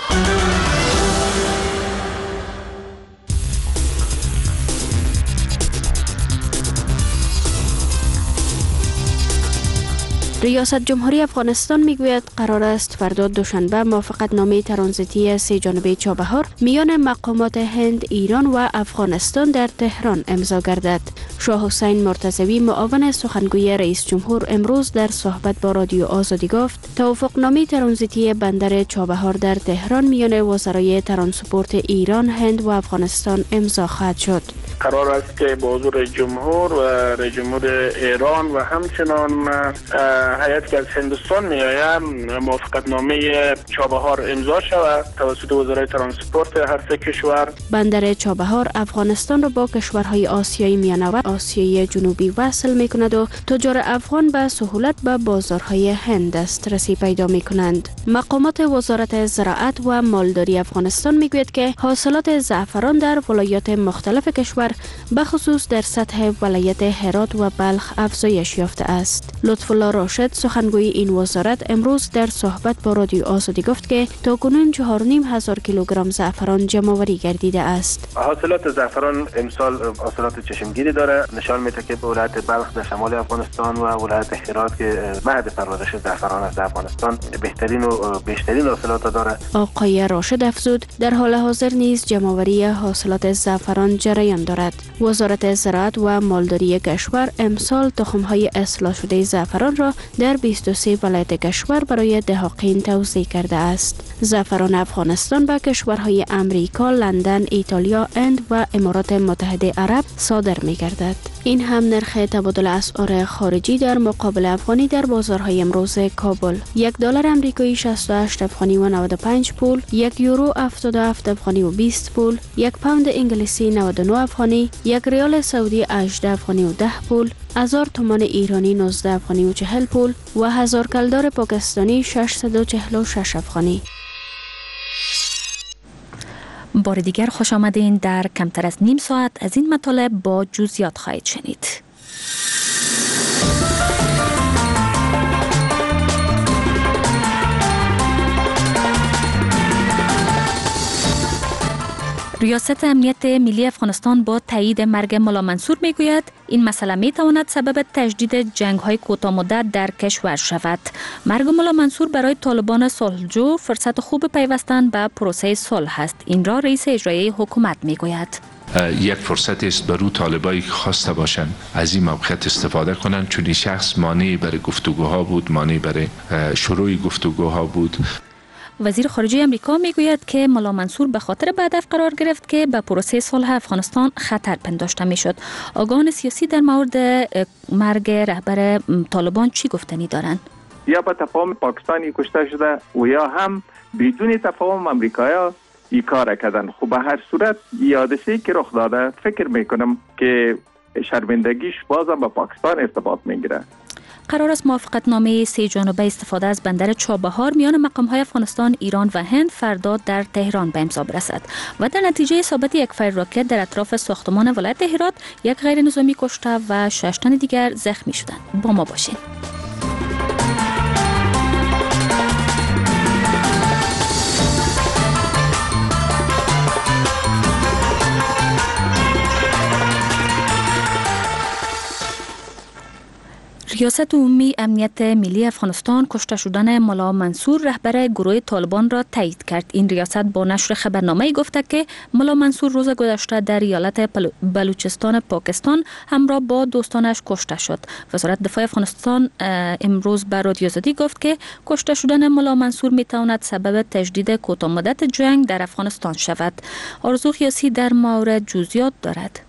ریاست جمهوری افغانستان میگوید قرار است فردا دوشنبه موافقتنامه ترانزیتی 3 جانبه چابهار میان مقامات هند، ایران و افغانستان در تهران امضا گردد. شاه حسین مرتضوی معاون سخنگوی رئیس جمهور امروز در صحبت با رادیو آزادی گفت توافقنامه ترانزیتی بندر چابهار در تهران میان وزرای ترانسپورت ایران، هند و افغانستان امضا خواهد شد. قرار است که با حضور رئیس جمهور و رئیس جمهور ایران و همچنان هیئتی که از هندوستان میآید موافقتنامه چابهار امضا شود توسط وزرای ترانسپورت هر سه کشور. بندر چابهار افغانستان را با کشورهای آسیایی میانه و آسیای جنوبی وصل میکند و تجار افغان به سهولت به بازارهای هند دسترسی پیدا میکنند. مقامات وزارت زراعت و مالداری افغانستان میگوید که حاصلات زعفران در ولایات مختلف کشور به خصوص در سطح ولایت هرات و بلخ افزایش یافته است. لطف الله راشد سخنگوی این وزارت امروز در صحبت با رادیو آزادی گفت که تاکنون 4,500 کیلوگرم زعفران جمع آوری گردیده است. حاصلات زعفران امسال حاصلات چشمگیری داره، نشان میده که ولایت بلخ در شمال افغانستان و ولایت هرات که مهد پرورش زعفران از افغانستان بهترین و بیشترین حاصلات داره. آقای راشد افزود در حال حاضر نیز جمع آوری حاصلات زعفران جریان دارد. وزارت زراعت و مالداری کشور امسال تخم‌های اصلاح شده زعفران را در 23 ولایت کشور برای دهقان توزیع کرده است. زعفران افغانستان به کشورهای امریکا، لندن، ایتالیا، هند و امارات متحده عرب صادر می‌گردد. این هم نرخ تبادل اسعار خارجی در مقابل افغانی در بازارهای امروز کابل. $1 آمریکایی 68 افغانی و 95 پول، $1 یورو 77 افغانی و 20 پول، $1 پوند انگلیسی 99 افغانی، $1 ریال سعودی 18 افغانی و 10 پول، 1000 تومان ایرانی 19 افغانی و 40 پول و 1000 کلدار پاکستانی 646 افغانی. بار دیگر خوش آمدین. در کمتر از نیم ساعت از این مطالب با جزئیات خواهید شنید. ریاست امنیت ملی افغانستان با تایید مرگ ملا منصور میگوید این مسئله میتواند سبب تجدید جنگ‌های کوتاه مدت در کشور شود. مرگ ملا منصور برای طالبان صلحجو فرصت خوب پیوستن به پروسه صلح است. این را رئیس اجرایی حکومت میگوید. یک فرصت است برای طالبایی که خواسته باشند از این موقعیت استفاده کنند، چون این شخص مانع برای گفتگوها بود، مانع برای شروع گفتگوها بود. وزیر خارجه امریکا میگوید که ملا منصور به خاطر به هدف قرار گرفت که به پروسه صلح افغانستان خطر پنداشته میشد. آگاهان سیاسی در مورد مرگ رهبر طالبان چی گفتنی دارند؟ یا با تفاهم پاکستانی کشته شده و یا هم بدون تفاهم امریکایا این کار کردن. خب به هر صورت حادثه‌ای که رخ داده فکر میکنم که شرمندگیش بازم به پاکستان ارتباط میگیره. قرار است موافقتنامه 3 جانبه استفاده از بندر چابهار میان مقام‌های افغانستان، ایران و هند فردا در تهران به امضا برسد و در نتیجه اصابت یک فیر راکت در اطراف ساختمان ولایت هرات یک غیر نظامی کشته و 6 تن دیگر زخمی شدند. با ما باشید. ریاست عمومی امنیت ملی افغانستان کشته شدن ملا منصور رهبر گروه طالبان را تایید کرد. این ریاست با نشر خبرنامه گفته که ملا منصور روز گذشته در ایالت بلوچستان پاکستان همراه با دوستانش کشته شد. وزارت دفاع افغانستان امروز به رادیو آزادی گفت که کشته شدن ملا منصور میتواند سبب تجدید کوتاه مدت جنگ در افغانستان شود. آرزو قیاسی در مورد جزئیات دارد.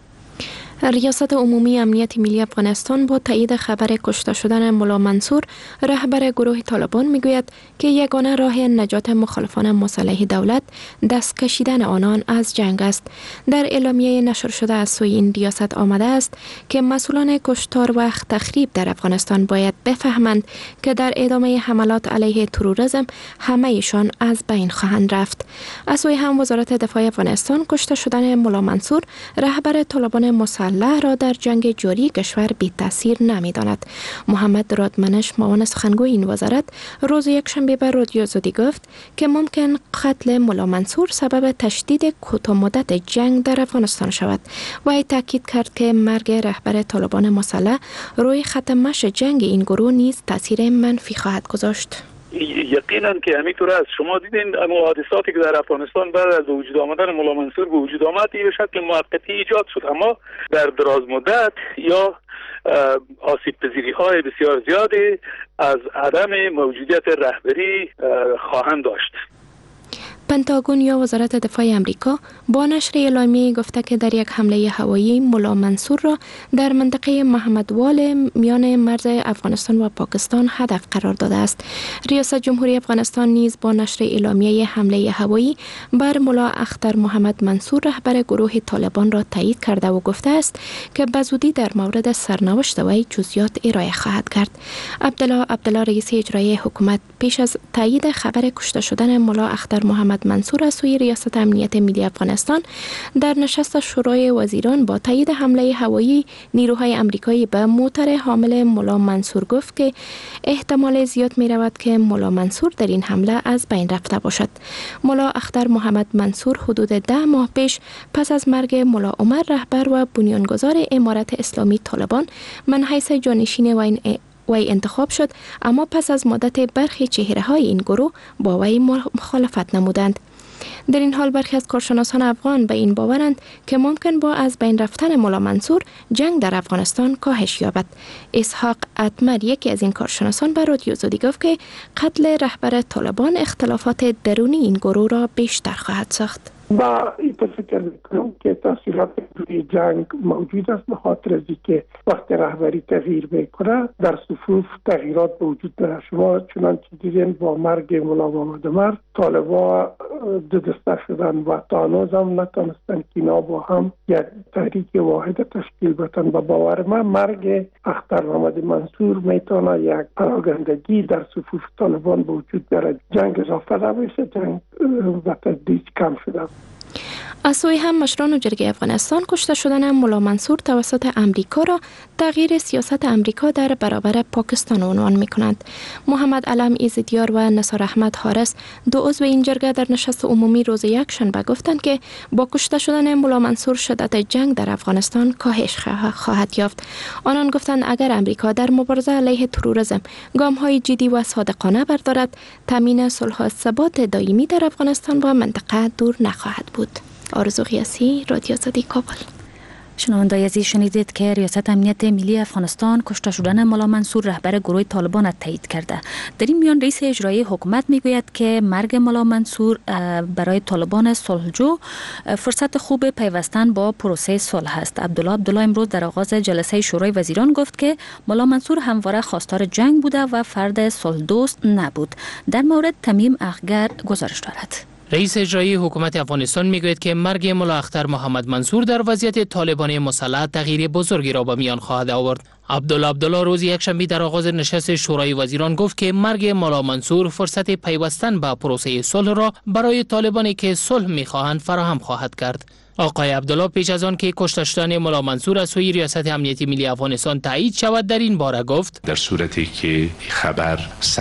ریاست عمومی امنیت ملی افغانستان با تایید خبر کشته شدن ملا منصور رهبر گروه طالبان میگوید که یگانه راه نجات مخالفان مسلح دولت دست کشیدن آنان از جنگ است. در اعلامیه نشر شده از سوی این ریاست آمده است که مسئولان کشتار و تخریب در افغانستان باید بفهمند که در ادامه حملات علیه تروریسم همه ایشان از بین خواهند رفت. از سوی هم وزارت دفاع افغانستان کشته شدن ملا منصور رهبر طالبان مسلح را در جنگ جاری کشور بی تاثیر نمی‌داند. محمد رادمنش معاون سخنگوی این وزارت روز یکشنبه به رادیو آزادی گفت که ممکن قتل ملا منصور سبب تشدید کوتاه مدت جنگ در افغانستان شود و ای تاکید کرد که مرگ رهبر طالبان مسلح روی خط مشی جنگ این گروه نیز تاثیر منفی خواهد گذاشت. یقینا که همینطور است. شما دیدین حادثاتی که در افغانستان بعد از وجود آمدن ملا منصور به وجود آمد به شکل موقتی ایجاد شد، اما در دراز مدت یا آسیب پذیری های بسیار زیادی از عدم موجودیت رهبری خواهند داشت. پنتاگون یا وزارت دفاع امریکا با نشر اعلامیه گفته که در یک حمله هوایی ملا منصور را در منطقه محمدوال میان مرز افغانستان و پاکستان هدف قرار داده است. ریاست جمهوری افغانستان نیز با نشر اعلامیه حمله هوایی بر ملا اختر محمد منصور رهبر گروه طالبان را تایید کرده و گفته است که بزودی در مورد سرنوشت وی جزئیات ارائه خواهد کرد. عبدالله رئیس اجرایی حکومت پیش از تایید خبر کشته شدن ملا اختر محمد منصور از سوی ریاست امنیت ملی افغانستان در نشست شورای وزیران با تایید حمله هوایی نیروهای امریکایی به موتر حامل ملا منصور گفت که احتمال زیاد می رود که ملا منصور در این حمله از بین رفته باشد. ملا اختر محمد منصور حدود 10 ماه پیش پس از مرگ ملا عمر رهبر و بنیانگذار امارت اسلامی طالبان من حیث جانشین وی انتخاب شد، اما پس از مدت برخی چهره های این گروه با وی مخالفت نمودند. در این حال برخی از کارشناسان افغان به این باورند که ممکن با از بین رفتن ملا منصور جنگ در افغانستان کاهش یابد. اسحاق اتمر یکی از این کارشناسان به رادیو آزادی گفت که قتل رهبر طالبان اختلافات درونی این گروه را بیشتر خواهد ساخت. با این فکر میکنم که تاثیرات روی جنگ موجود است، به خاطر از اینکه وقت رهبری تغییر میکنه در صفوف تغییرات وجود داره. شما چنانچه دیدین با مرگ ملا محمد طالبا دو دسته شدن و تا هنوز هم نتونستن که اینا با هم یک تحریک واحد تشکیل بدن. و باور من مرگ اختر محمد منصور میتونه یک پراگندگی در صفوف طالبان وجود داره. جنگ اضافه نمیشه، جنگ و تدریج کم شده. از سوی هم مشران جرگه افغانستان کشته شدن ملا منصور توسط امریکا را تغییر سیاست امریکا در برابر پاکستان عنوان می کنند. محمد علم ایزدیار و نثار احمد حارس، دو عضو این جرگه، در نشست عمومی روز یکشنبه گفتند که با کشته شدن ملا منصور شدت جنگ در افغانستان کاهش خواهد یافت. آنان گفتند اگر امریکا در مبارزه علیه تروریسم گام‌های جدی و صادقانه بردارد، تامین صلح و ثبات دائمی در افغانستان و منطقه دور نخواهد بود. آرزو قیاسی، رادیو آزادی، کابل. شنوندگان عزیز، شنیدید که ریاست امنیت ملی افغانستان کشته شدن ملا منصور رهبر گروه طالبان را تایید کرده. در این میان رئیس اجرایی حکومت میگوید که مرگ ملا منصور برای طالبان صلحجو فرصت خوب پیوستن با پروسه صلح است. عبدالله امروز در آغاز جلسه شورای وزیران گفت که ملا منصور همواره خواستار جنگ بوده و فرد صلح دوست نبود. در مورد تمیم اخگر گزارش دارد. رئیس اجرایی حکومت افغانستان میگوید که مرگ ملا اختر محمد منصور در وضعیت طالبان مسلح تغییر بزرگی را به میان خواهد آورد. عبدالله روز یکشنبه در آغاز نشست شورای وزیران گفت که مرگ ملا منصور فرصت پیوستن به پروسه صلح را برای طالبانی که صلح میخواهند فراهم خواهد کرد. آقای عبدالله پیش از آن که کشته شدن ملا منصور از سوی ریاست امنیتی ملی افغانستان تایید شود در این باره گفت در صورتی که خبر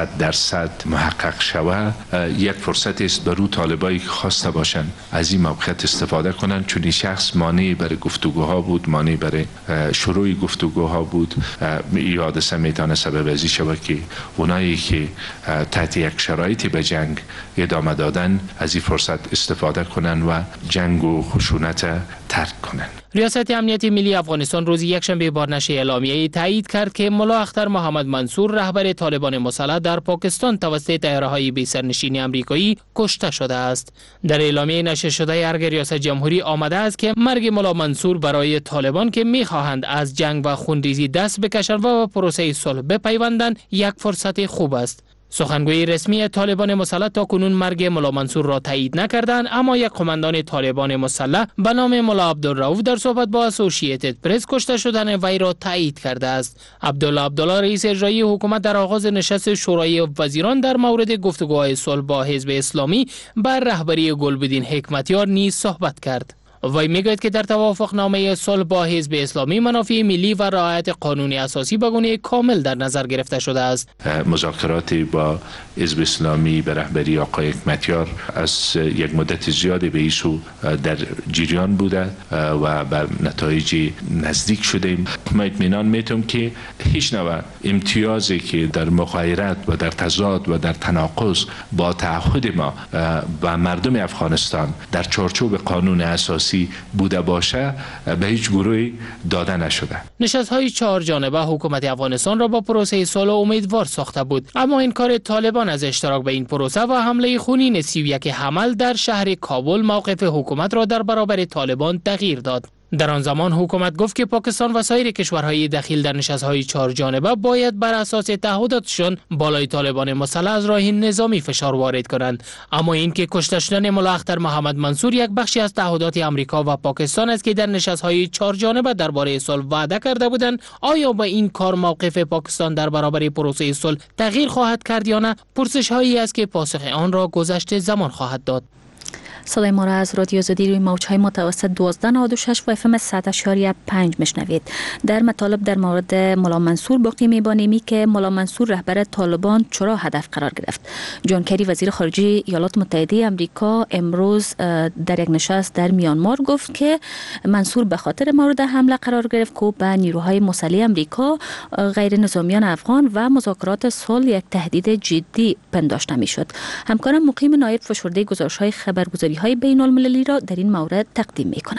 100% محقق شود یک فرصت است برای طالبایی که خواسته باشند از این موقعیت استفاده کنند، چون این شخص مانع برای گفتگوها بود، مانع برای شروع گفتگوها بود. این حادثه میتونه سبب ازی شود که اونایی که تحت یک شرایطی به جنگ ادامه دادن از این فرصت استفاده کنند و جنگ و خشونت ترک کنند. ریاست امنیتی ملی افغانستان روز یکشنبه با نشر اعلامیه‌ای تایید کرد که ملا اختر محمد منصور رهبر طالبان مسلح در پاکستان توسط طیاره‌های بی سرنشین آمریکایی کشته شده است. در اعلامیه نشر شده ارگ ریاست جمهوری آمده است که مرگ ملا منصور برای طالبان که می‌خواهند از جنگ و خونریزی دست بکشند و به پروسه صلح بپیوندند یک فرصت خوب است. سخنگوی رسمی طالبان مسلح تا کنون مرگ ملا منصور را تایید نکردند، اما یک قماندان طالبان مسلح به نام ملا عبدالرؤوف در صحبت با اسوسییتد پرس کشته شدن وی را تایید کرده است. عبدالله رئیس اجرایی حکومت در آغاز نشست شورای وزیران در مورد گفتگوهای صلح با حزب اسلامی بر رهبری گلبدین حکمتیار نیز صحبت کرد. وی میگوید که در توافقنامه صلح با حزب اسلامی منافع ملی و رعایت قانون اساسی به گونه کامل در نظر گرفته شده است. مذاکرات با حزب اسلامی به رهبری آقای حکمتیار از یک مدت زیادی به ایسو در جریان بوده و به نتایج نزدیک شدیم. ما اطمینان میتونم که هیچ نوع امتیازی که در مغایرت و در تضاد و در تناقض با تعهد ما و مردم افغانستان در چارچوب قانون اساسی بوده باشه به هیچ گروهی داده نشده. نشست‌های 4 جانبه حکومت افغانستان را با پروسه صلح امیدوار ساخته بود، اما انکار طالبان از اشتراک به این پروسه و حمله خونین 31 حمل در شهر کابل موقف حکومت را در برابر طالبان تغییر داد. در آن زمان حکومت گفت که پاکستان و سایر کشورهای دخیل در نشست‌های 4 جانبه باید بر اساس تعهداتشان بالای طالبان مسلح از راه نظامی فشار وارد کنند، اما این که کشته شدن ملا اختر محمد منصور یک بخشی از تعهدات آمریکا و پاکستان است که در نشست‌های 4 جانبه درباره صلح وعده کرده بودند، آیا با این کار موقف پاکستان در برابر پروسه صلح تغییر خواهد کرد یا نه؟ پرسش‌هایی است که پاسخ آن را گذشته زمان خواهد داد. صدای ما را از رادیو آزادی روی موج‌های متوسط 1296 و FM 100.5 میشنوید. در مطالب در مورد ملا منصور باقی می‌بانیم که ملا منصور رهبر طالبان چرا هدف قرار گرفت. جان کری وزیر خارجه ایالات متحده آمریکا امروز در یک نشست در میانمار گفت که منصور به خاطر مورد حمله قرار گرفت که به نیروهای مسلح آمریکا، غیر نظامیان افغان و مذاکرات صلح یک تهدید جدی پنداشته می‌شد. همکارم مقیم نایب فشرده گزارش‌های خبرگزاری های بین المللی را در این مورد تقدیم می کند.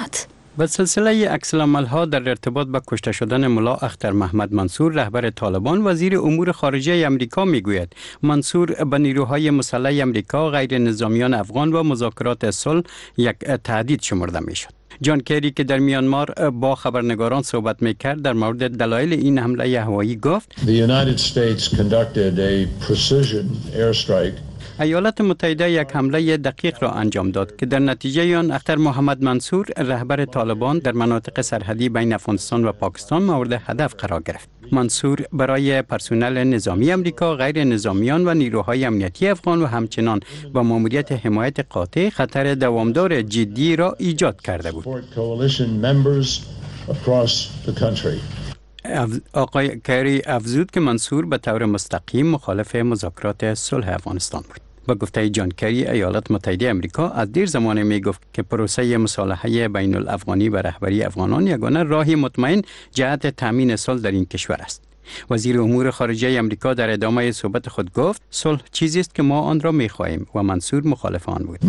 به سلسله عکس‌العمل‌ها در ارتباط با کشته شدن ملا اختر محمد منصور رهبر طالبان، وزیر امور خارجه امریکا میگوید منصور به نیروهای مسلح امریکا، غیر نظامیان افغان و مذاکرات صلح یک تهدید شمرده میشد. جان کری که در میانمار با خبرنگاران صحبت میکرد در مورد دلایل این حمله هوایی گفت The United States conducted a precision airstrike. ایالات متحده یک حمله دقیق را انجام داد که در نتیجه آن اختر محمد منصور رهبر طالبان در مناطق سرحدی بین افغانستان و پاکستان مورد هدف قرار گرفت. منصور برای پرسنل نظامی امریکا، غیر نظامیان و نیروهای امنیتی افغان و همچنان با ماموریت حمایت قاطع خطر دوامدار جدی را ایجاد کرده بود. آقای کری افزود که منصور به طور مستقیم مخالف مذاکرات صلح افغانستان بود. با گفته جان کری، ایالات متحده امریکا از دیر زمانه می گفت که پروسه مصالحه بین الافغانی به رهبری افغانان یگانه راهی مطمئن جهت تامین صلح در این کشور است. وزیر امور خارجه امریکا در ادامه صحبت خود گفت صلح چیزی است که ما آن را می خواهیم و منصور مخالف آن بود.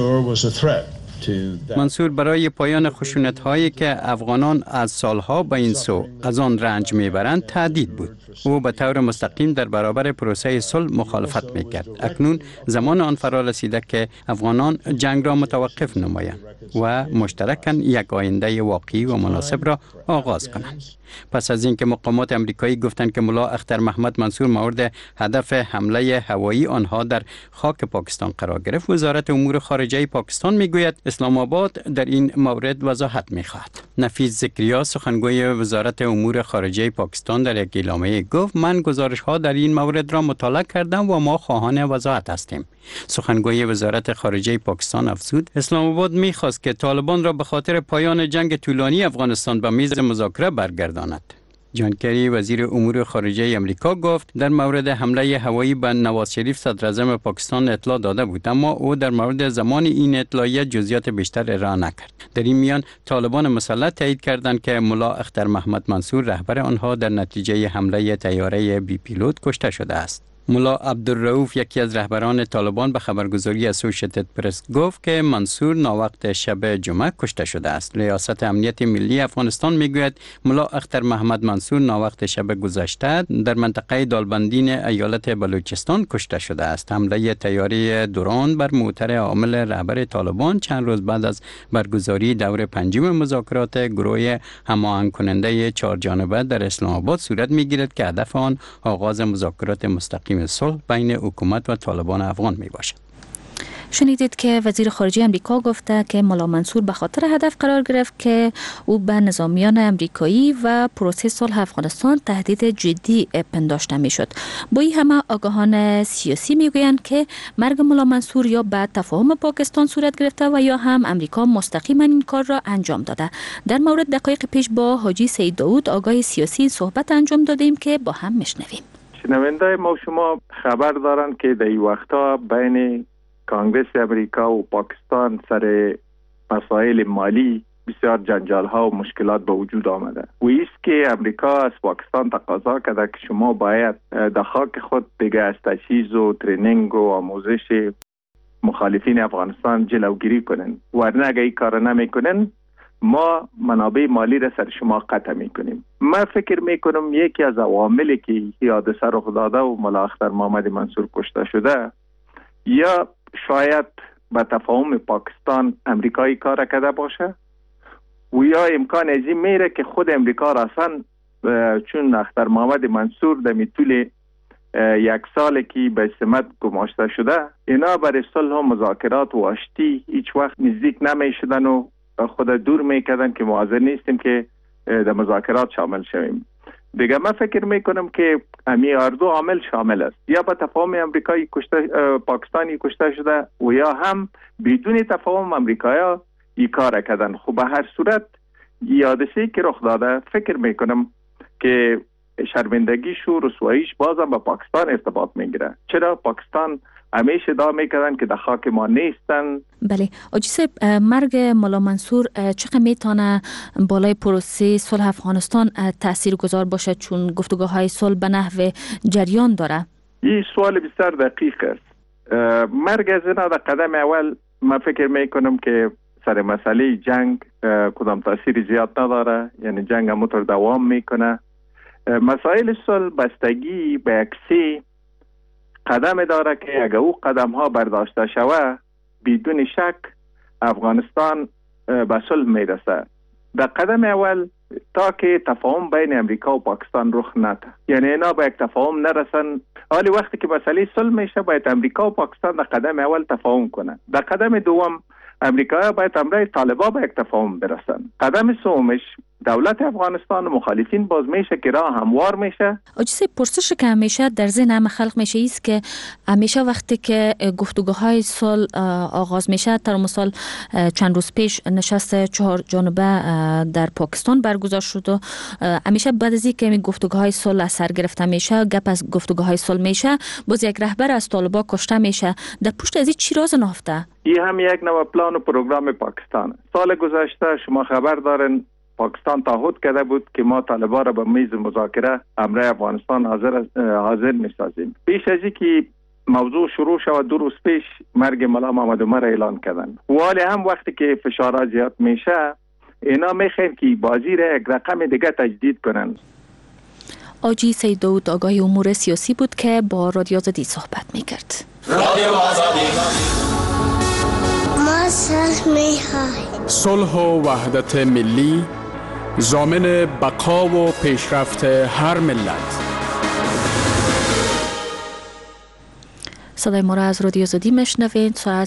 منصور برای پایان خشونت هایی که افغانان از سالها به این سو از آن رنج میبرند تهدید بود. او به طور مستقیم در برابر پروسه صلح مخالفت میکرد. اکنون زمان آن فرا رسیده که افغانان جنگ را متوقف نمایند و مشترکاً یک آینده واقعی و مناسب را آغاز کنند. پس از اینکه مقامات امریکایی گفتند که ملا اختر محمد منصور مورد هدف حمله هوایی آنها در خاک پاکستان قرار گرفت، وزارت امور خارجه پاکستان میگوید اسلام آباد در این مورد وضاحت میخواهد. نفیس زکریا، سخنگوی وزارت امور خارجه پاکستان، در یک اعلامیه گفت من گزارش‌ها در این مورد را مطالعه کردم و ما خواهان وضاحت هستیم. سخنگوی وزارت خارجه پاکستان افزود اسلام آباد می‌خواست که طالبان را به خاطر پایان جنگ طولانی افغانستان به میز مذاکره برگرداند. جان کری، وزیر امور خارجه امریکا، گفت در مورد حمله هوایی به نواز شریف صدر اعظم پاکستان اطلاع داده بود، اما او در مورد زمان این اطلاعیه جزئیات بیشتر ارائه نکرد. در این میان طالبان مسلح تایید کردند که ملا اختر محمد منصور رهبر آنها در نتیجه حمله طیاره بی پیلوت کشته شده است. ملا عبدالرؤوف، یکی از رهبران طالبان، به خبرگزاری اسوسییتد پرس گفت که منصور ناوقت شب جمعه کشته شده است. ریاست امنیت ملی افغانستان میگوید ملا اختر محمد منصور ناوقت شب گذشته در منطقه دالبندین ایالت بلوچستان کشته شده است. حمله طیاره درون بر موتر عامل رهبر طالبان چند روز بعد از برگزاری دور پنجم مذاکرات گروه هماهنگ کننده چهار جانبه در اسلام آباد صورت میگیرد که هدف آن آغاز مذاکرات مستقیم صلح بین حکومت و طالبان افغان می باشد. شنیدید که وزیر خارجه امریکا گفته که ملا منصور به خاطر هدف قرار گرفت که او به نظامیان امریکایی و پروسه صلح افغانستان تهدید جدی پنداشته می شد. با این همه آگاهان سیاسی می گویند که مرگ ملا منصور یا به تفاهم پاکستان صورت گرفته و یا هم امریکا مستقیما این کار را انجام داده. در مورد دقایق پیش با حاجی سید داود، آگاه سیاسی، صحبت انجام دادیم که با هم میشنویم. شنونده ما شما خبر دارن که در این وقتا بین کانگرس امریکا و پاکستان سر مسائل مالی بسیار جنجال ها و مشکلات به وجود آمده و ایست که امریکا از پاکستان تقاضا کرده که شما باید در خاک خود دیگه از تجهیز و ترینینگ و آموزش مخالفین افغانستان جلوگیری کنن، ورنه اگه این کار نمیکنن ما منابع مالی را سر شما قطع میکنیم. من فکر میکنم یکی از عواملی که این حادثه رخ داده و ملا اختر محمد منصور کشته شده، یا شاید به تفاهم پاکستان امریکایی کار کرده باشه و یا امکان از این میره که خود امریکا راسن چون اختر محمد منصور در طول یک سال که به سمت گماشته شده، اینا برای صلح و مذاکرات و آشتی هیچ وقت نزدیک نمیشدن و خود دور میکردن که ما حاضر نیستیم که در مذاکرات شامل شویم. دیگه من فکر میکنم که امی اردو عامل شامل است، یا به تفاهم امریکایی پاکستانی کشته شده و یا هم بدون تفاهم امریکایی این کار کردن. خب به هر صورت حادثه‌ای که رخ داده فکر میکنم که شرمندگیش و رسواییش بازم به پاکستان ارتباط میگیره. چرا پاکستان همیشه ادعا میکردن که در خاک ما نیستن. بله آجی صاحب، مرگ ملا منصور چقدر میتونه بالای پروسه صلح افغانستان تاثیرگذار باشه، چون گفتگوهای صلح به نحو جریان داره؟ این سوال بسیار دقیق است. مرگ از اینا در قدم اول من فکر میکنم که سر مسئله جنگ کدام تاثیر زیاد نداره، یعنی جنگ همونطور دوام میکنه. مسائل صلح بستگی به اکسی قدم داره که اگر او قدم ها برداشته شود بدون شک افغانستان به صلح میرسه. در قدم اول تا که تفاهم بین امریکا و پاکستان رخ نده، یعنی اینا به یک تفاهم نرسن. حالی وقتی که مسئله صلح میشه باید امریکا و پاکستان در قدم اول تفاهم کنن. در قدم دوم امریکا باید همراه طالبان به یک تفاهم برسن. قدم سومش دولت افغانستان و مخالفین باز میشه که راه هموار میشه. آجیسه پرسش که همیشه در ذهن همه خلق میشه ایست که همیشه وقتی که گفتگوهای صلح آغاز میشه، در مثال چند روز پیش نشست 4 جانبه در پاکستان برگزار شد و همیشه بعد از اینکه گفتگوهای صلح سر گرفته میشه، گپ از گفتگوهای صلح میشه، باز یک رهبر از طالبان کشته میشه. در پشت از این چی راز نهفته؟ این هم یک نوع پلان و پروگرام پاکستان. سال گذشته شما خبر دارین پاکستان تعهد کرده بود که ما طالبان را به میز مذاکره همراه افغانستان حاضر می‌سازیم. پیش از اینکه موضوع شروع شود 2 روز پیش مرگ ملا محمد عمر اعلان کردن. ولی هم وقتی که فشارها زیاد میشه اینا میخوان که بازی را یک رقم دیگه تجدید کنن. آجی سید داود آگاه امور سیاسی بود که با رادیو آزادی صحبت میکرد. رادیو آزادی ما صلح و وحدت ملی ضامن بقا و پیشرفت هر ملت. صدای ما را از رادیو آزادی میشنوید. ساعت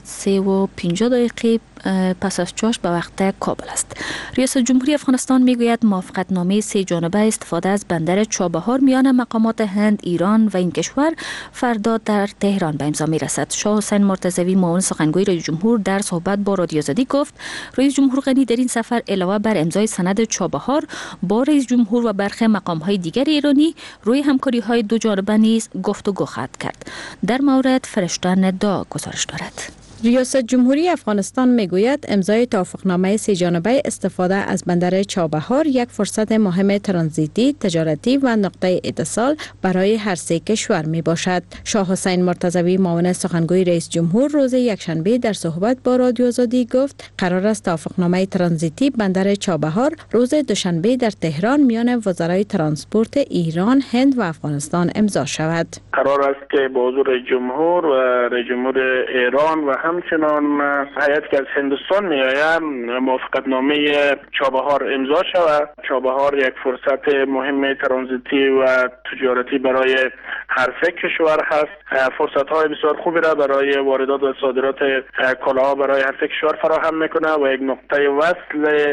3:50 پس از چاش به وقت کابل است. ریاست جمهوری افغانستان میگوید موافقتنامه 3 جانبه استفاده از بندر چابهار میان مقامات هند، ایران و این کشور فردا در تهران به امضا میرسد. شاه حسین مرتضوی معاون سخنگوی رئیس جمهور در صحبت با رادیو آزادی گفت رئیس جمهور غنی در این سفر علاوه بر امضای سند چابهار با رئیس جمهور و برخی مقام‌های دیگر ایرانی روی همکاری‌های دو جانبه نیز گفتگو خواهد کرد. در مورد فرشتن دا گزارش دارد. ریاست جمهوری افغانستان میگوید امضای توافقنامه 3 جانبه استفاده از بندر چابهار یک فرصت مهم ترانزیتی، تجارتی و نقطه اتصال برای هر سه کشور می باشد. شاه حسین مرتضوی معاون سخنگوی رئیس جمهور روز یکشنبه در صحبت با رادیو آزادی گفت قرار است توافقنامه ترانزیتی بندر چابهار روز دوشنبه در تهران میان وزرای ترانسپورت ایران، هند و افغانستان امضا شود. قرار است که با حضور رئیس جمهور و رئیس جمهور ایران و همچنان هیئت که از هندوستان میآید موافقتنامه چابهار امضا شود. چابهار یک فرصت مهم ترانزیتی و تجارتی برای هر سه کشور هست. فرصت های بسیار خوبی را برای واردات و صادرات کالاها برای هر سه کشور فراهم میکنه و یک نقطه وصل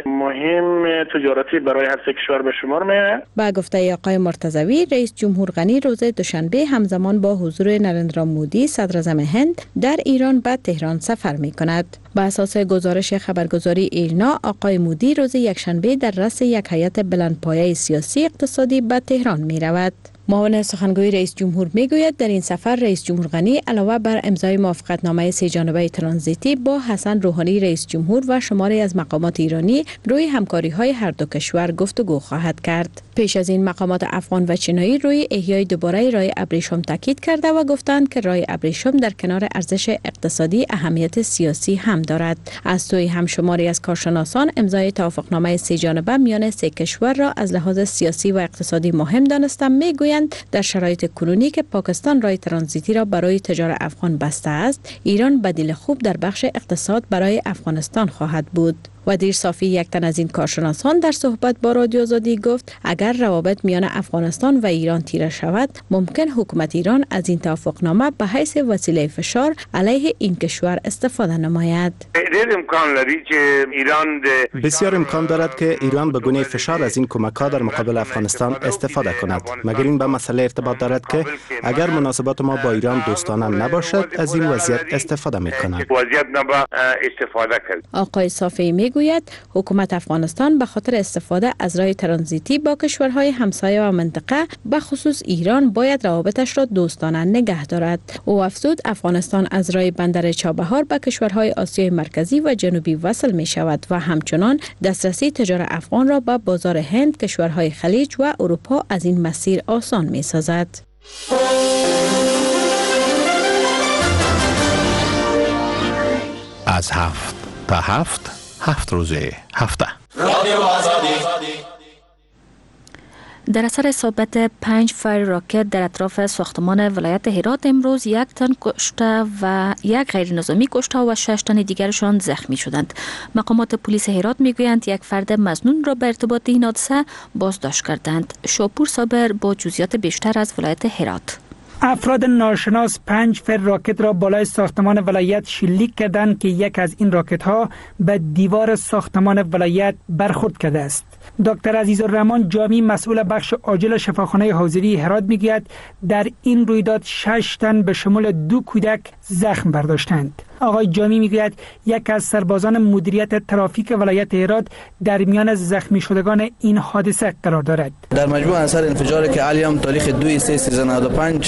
مهم تجارتی برای هر سه کشور به شمار میآید. با گفته آقای مرتضوی، رئیس جمهور غنی روز دوشنبه همزمان با حضور نریندرا مودی صدر اعظم هند در ایران به تهران سفر می کند. با اساس گزارش خبرگزاری ایرنا، آقای مودی روز یکشنبه در رأس یک هیئت بلندپایه سیاسی اقتصادی به تهران می رود. معاون سخنگوی رئیس جمهور میگوید در این سفر رئیس جمهور غنی علاوه بر امضای موافقتنامه 3 جانبه ترانزیتی با حسن روحانی رئیس جمهور و شماری از مقامات ایرانی روی همکاری‌های هر دو کشور گفتگو خواهد کرد. پیش از این مقامات افغان و چینی روی احیای دوباره راه ابریشم تاکید کرده و گفتند که راه ابریشم در کنار ارزش اقتصادی اهمیت سیاسی هم دارد. از سوی هم شماری از کارشناسان امضای توافقنامه 3 جانبه میان سه کشور را از لحاظ سیاسی و اقتصادی مهم دانستند. میگویند در شرایط کنونی که پاکستان راه ترانزیتی را برای تجار افغان بسته است، ایران بدیل خوب در بخش اقتصاد برای افغانستان خواهد بود. ودیر صافی، یک تن از این کارشناسان، در صحبت با رادیو آزادی گفت اگر روابط میان افغانستان و ایران تیره شود، ممکن حکومت ایران از این توافقنامه به حیث وسیله فشار علیه این کشور استفاده نماید. بسیار امکان دارد که ایران به گونه فشار از این کمک‌ها در مقابل افغانستان استفاده کند. مگر این به مسئله ارتباط دارد که اگر مناسبات ما با ایران دوستانه نباشد، از این وضعیت استفاده می‌کند. آقای صافی میگوید حکومت افغانستان به خاطر استفاده از راه ترانزیتی با کشورهای همسایه و منطقه به خصوص ایران باید روابطش را دوستانه نگه دارد. او افزود افغانستان از راه بندر چابهار به کشورهای آسیای مرکزی و جنوبی وصل می شود و همچنان دسترسی تجار افغان را به بازار هند، کشورهای خلیج و اروپا از این مسیر آسان می سازد. از 7 تا 7 7 روز هفته. در اثر اصابت 5 فر راکت در اطراف ساختمان ولایت هرات امروز 1 تن کشته و 1 غیر نظامی کشته و 6 تن دیگرشان زخمی شدند. مقامات پلیس هرات میگویند 1 فرد مظنون را به ارتباط این حادثه بازداشت کردند. شاپور صابر با جزئیات بیشتر از ولایت هرات. افراد ناشناس 5 فر راکت را بالای ساختمان ولایت شلیک کردند که یک از این راکت ها به دیوار ساختمان ولایت برخورد کرده است. دکتر عزیزالرحمن جامی مسئول بخش عاجل شفاخانه حوضوی هرات میگوید در این رویداد 6 تن به شمول 2 کودک زخم برداشتند. آقای جامی میگوید یک از سربازان مدیریت ترافیک ولایت هرات در میان زخمی شدگان این حادثه قرار دارد. در مجموع اثر انفجاری که علیم تاریخ 2/3/95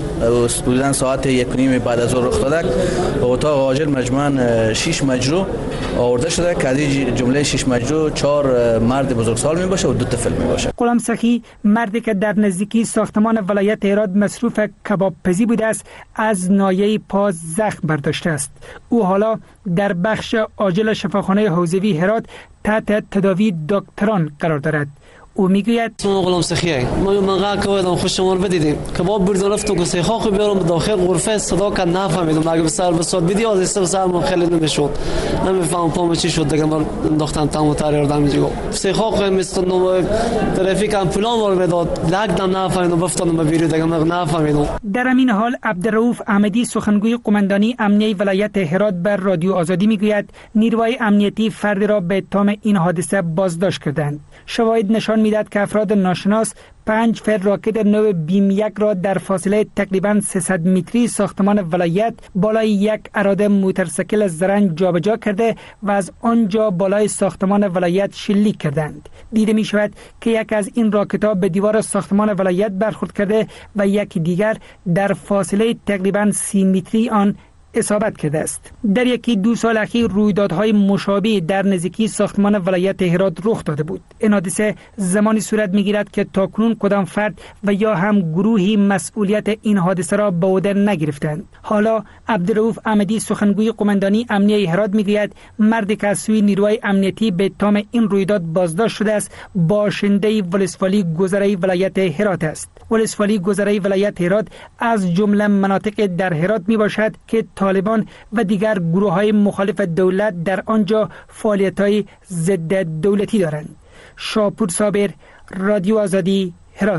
حدوداً ساعت 1:30 بعد از ظهر رخ داده، به اتاق عاجل مجموعاً 6 مجروح آورده شده که از این جمله 6 مجروح 4 مرد بزرگسال می باشه و 2 طفل می باشه. غلام سخی مردی که در نزدیکی ساختمان ولایت هرات مصروف کباب پزی بوده است از نایه پا زخم برداشته است. او حالا در بخش عاجل شفاخانه حوضوی هرات تحت تداوی دکتران قرار دارد. او میگوید غلام سخیه من قاعد کردم خوش شما رو بدیدیم کباب بردن رفت و گوشه خاک بیارم داخل غرفه صدا که نفهمیدم اگه بسر بسات بدی از سر خیلی نمیشد نمیفهم پام چی شد دیگه من انداختم تمام تریاردم میگم گوشه خاک میستون ترافیک امپولان وارد میداد لگدم نفهمیدم گفتم بیرون دیگه من نفهمیدم. در همین حال عبدالرؤوف احمدی سخنگوی قماندانی امنیه ولایت هرات بر رادیو آزادی میگوید نیروهای امنیتی فرد را به اتهام این حادثه بازداشت کردند. شواهد نشان میدهد که افراد ناشناس 5 فر راکت نو بیم 1 را در فاصله تقریباً 300 متری ساختمان ولایت بالای یک اراده موتورسیکل زرنگ جابجا کرده و از آنجا بالای ساختمان ولایت شلیک کردند. دیده می شود که یک از این راکت‌ها به دیوار ساختمان ولایت برخورد کرده و یک دیگر در فاصله تقریباً 30 متری آن اصابت کرده است. در یکی 2 سال اخیر رویدادهای مشابه در نزدیکی ساختمان ولایت هرات رخ داده بود. این حادثه زمانی صورت میگیرد که تاکنون کدام فرد و یا هم گروهی مسئولیت این حادثه را به عهده نگرفتند. حالا عبدالرؤوف احمدی سخنگوی قماندانی امنیه هرات میگوید مردی که از سوی نیروهای امنیتی به اتهام این رویداد بازداشت شده است باشنده ولسوالی گذره ولایت هرات است. ولسوالی گذره ولایت هرات از جمله مناطق در هرات می باشد که طالبان و دیگر گروه‌های مخالف دولت در آنجا فعالیت‌های ضد دولتی دارند. شاپور صابر، رادیو آزادی، هرات.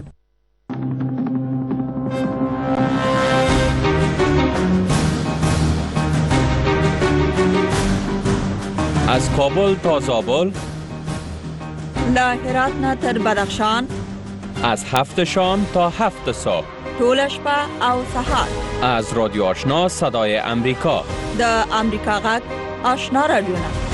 از کابل تا زابل، له هرات نه تر بدخشان، از 7 شام تا 7 صبح، ټول شپه او سهار، از رادیو آشنا صدای امریکا، د امریکا غږ آشنا رادیو.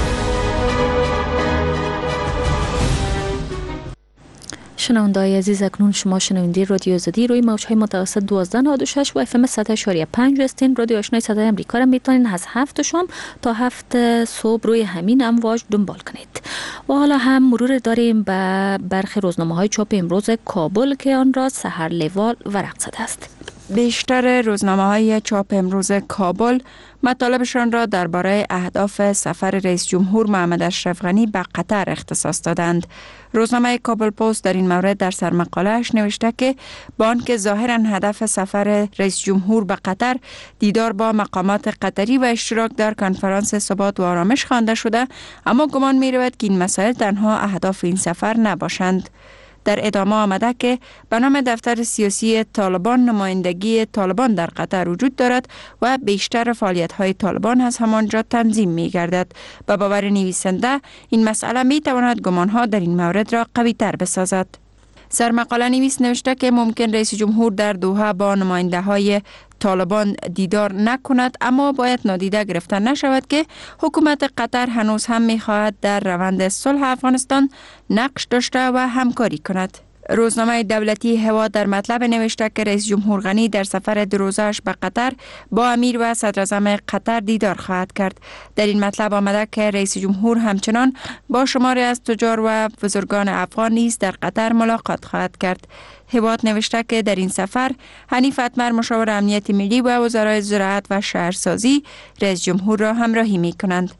شنونده‌های عزیز، اکنون شما شنونده رادیو آزادی روی موج‌های متوسط 1296 و اف ام 100.5 هستین. رادیو آشنای صدای امریکا را میتونین از 7 شام تا 7 صبح روی همین امواج دنبال کنید. و حالا هم مرور داریم به برخی روزنامه‌های چاپ امروز کابل که آن را سحر لیوال ورق زده است. بیشتر روزنامه‌های چاپ امروز کابل مطالبشان را درباره اهداف سفر رئیس جمهور محمد اشرف غنی به قطر اختصاص دادند. روزنامه کابل پست در این مورد در سرمقاله‌اش نوشته که با آنکه ظاهراً هدف سفر رئیس جمهور به قطر دیدار با مقامات قطری و اشتراک در کنفرانس ثبات و آرامش خوانده شده، اما گمان می‌رود که این مسائل تنها اهداف این سفر نباشند. در ادامه آمده که به نام دفتر سیاسی طالبان نمایندگی طالبان در قطر وجود دارد و بیشتر فعالیت‌های طالبان از همانجا تنظیم می‌گردد. به باور نویسنده این مسئله می‌تواند گمان‌ها در این مورد را قوی‌تر بسازد. سرمقاله نویس نوشته که ممکن رئیس جمهور در دوحه با نماینده‌های طالبان دیدار نکند، اما باید نادیده گرفته نشود که حکومت قطر هنوز هم می‌خواهد در روند صلح افغانستان نقش داشته و همکاری کند. روزنامه دولتی هوا در مطلب نوشته که رئیس جمهور غنی در سفر 2 روزه‌اش به قطر با امیر و صدراعظم قطر دیدار خواهد کرد. در این مطلب آمده که رئیس جمهور همچنان با شماری از تجار و بزرگان افغان نیز در قطر ملاقات خواهد کرد. هوا نوشته که در این سفر حنیف اتمر مشاور امنیت ملی و وزرای زراعت و شهرسازی رئیس جمهور را همراهی می کنند.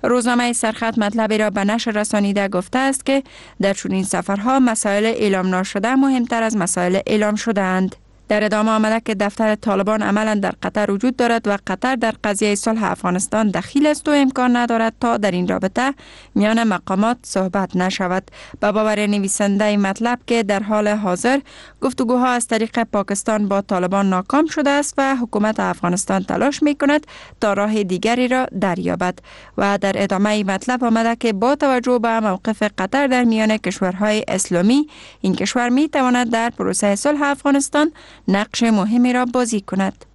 روزنامه سرخط مطلبی را به نشر رسانیده گفته است که در چنین سفرها مسائل اعلام ناشده مهمتر از مسائل اعلام شده اند. در ادامه آمده که دفتر طالبان عملا در قطر وجود دارد و قطر در قضیه صلح افغانستان دخیل است و امکان ندارد تا در این رابطه میان مقامات صحبت نشود. به باور نویسنده مطلب که در حال حاضر گفتگوها از طریق پاکستان با طالبان ناکام شده است و حکومت افغانستان تلاش می کند تا راه دیگری را دریابد. و در ادامه مطلب آمده که با توجه به موقف قطر در میان کشورهای اسلامی، این کشور می تواند در پروسه صلح افغانستان نقش مهمی را بازی کند.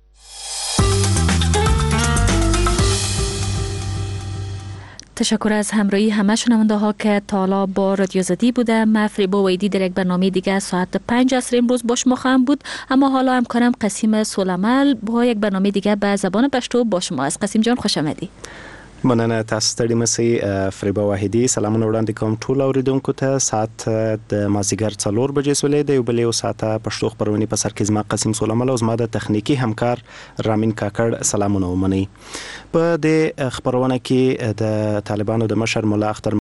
تشکر از همراهی همه شنونده ها که تالا با رادیو زدی بوده. من فریبا ویدی در یک برنامه دیگه ساعت 5 عصر امروز با شما خواهم بود، اما حالا همکارم قسیم سولمل با یک برنامه دیگه به زبان پشتو با شما است. قسیم جان خوش آمدی. مننه، تاسو ستړي مسئ. فریبا واحدي سلامونه وړاندې کوم ټول اوریدونکو ته. ساعت د مازدیګر 4 بجې سولې د یو بل یو ساعته پښتو خبرونه په سر کې زما قسیم سولمل او زما د تخنیکی همکار رامین کاکړ سلامونه ومني. په دې خبرونه کې د طالبانو د مشر مولا اختر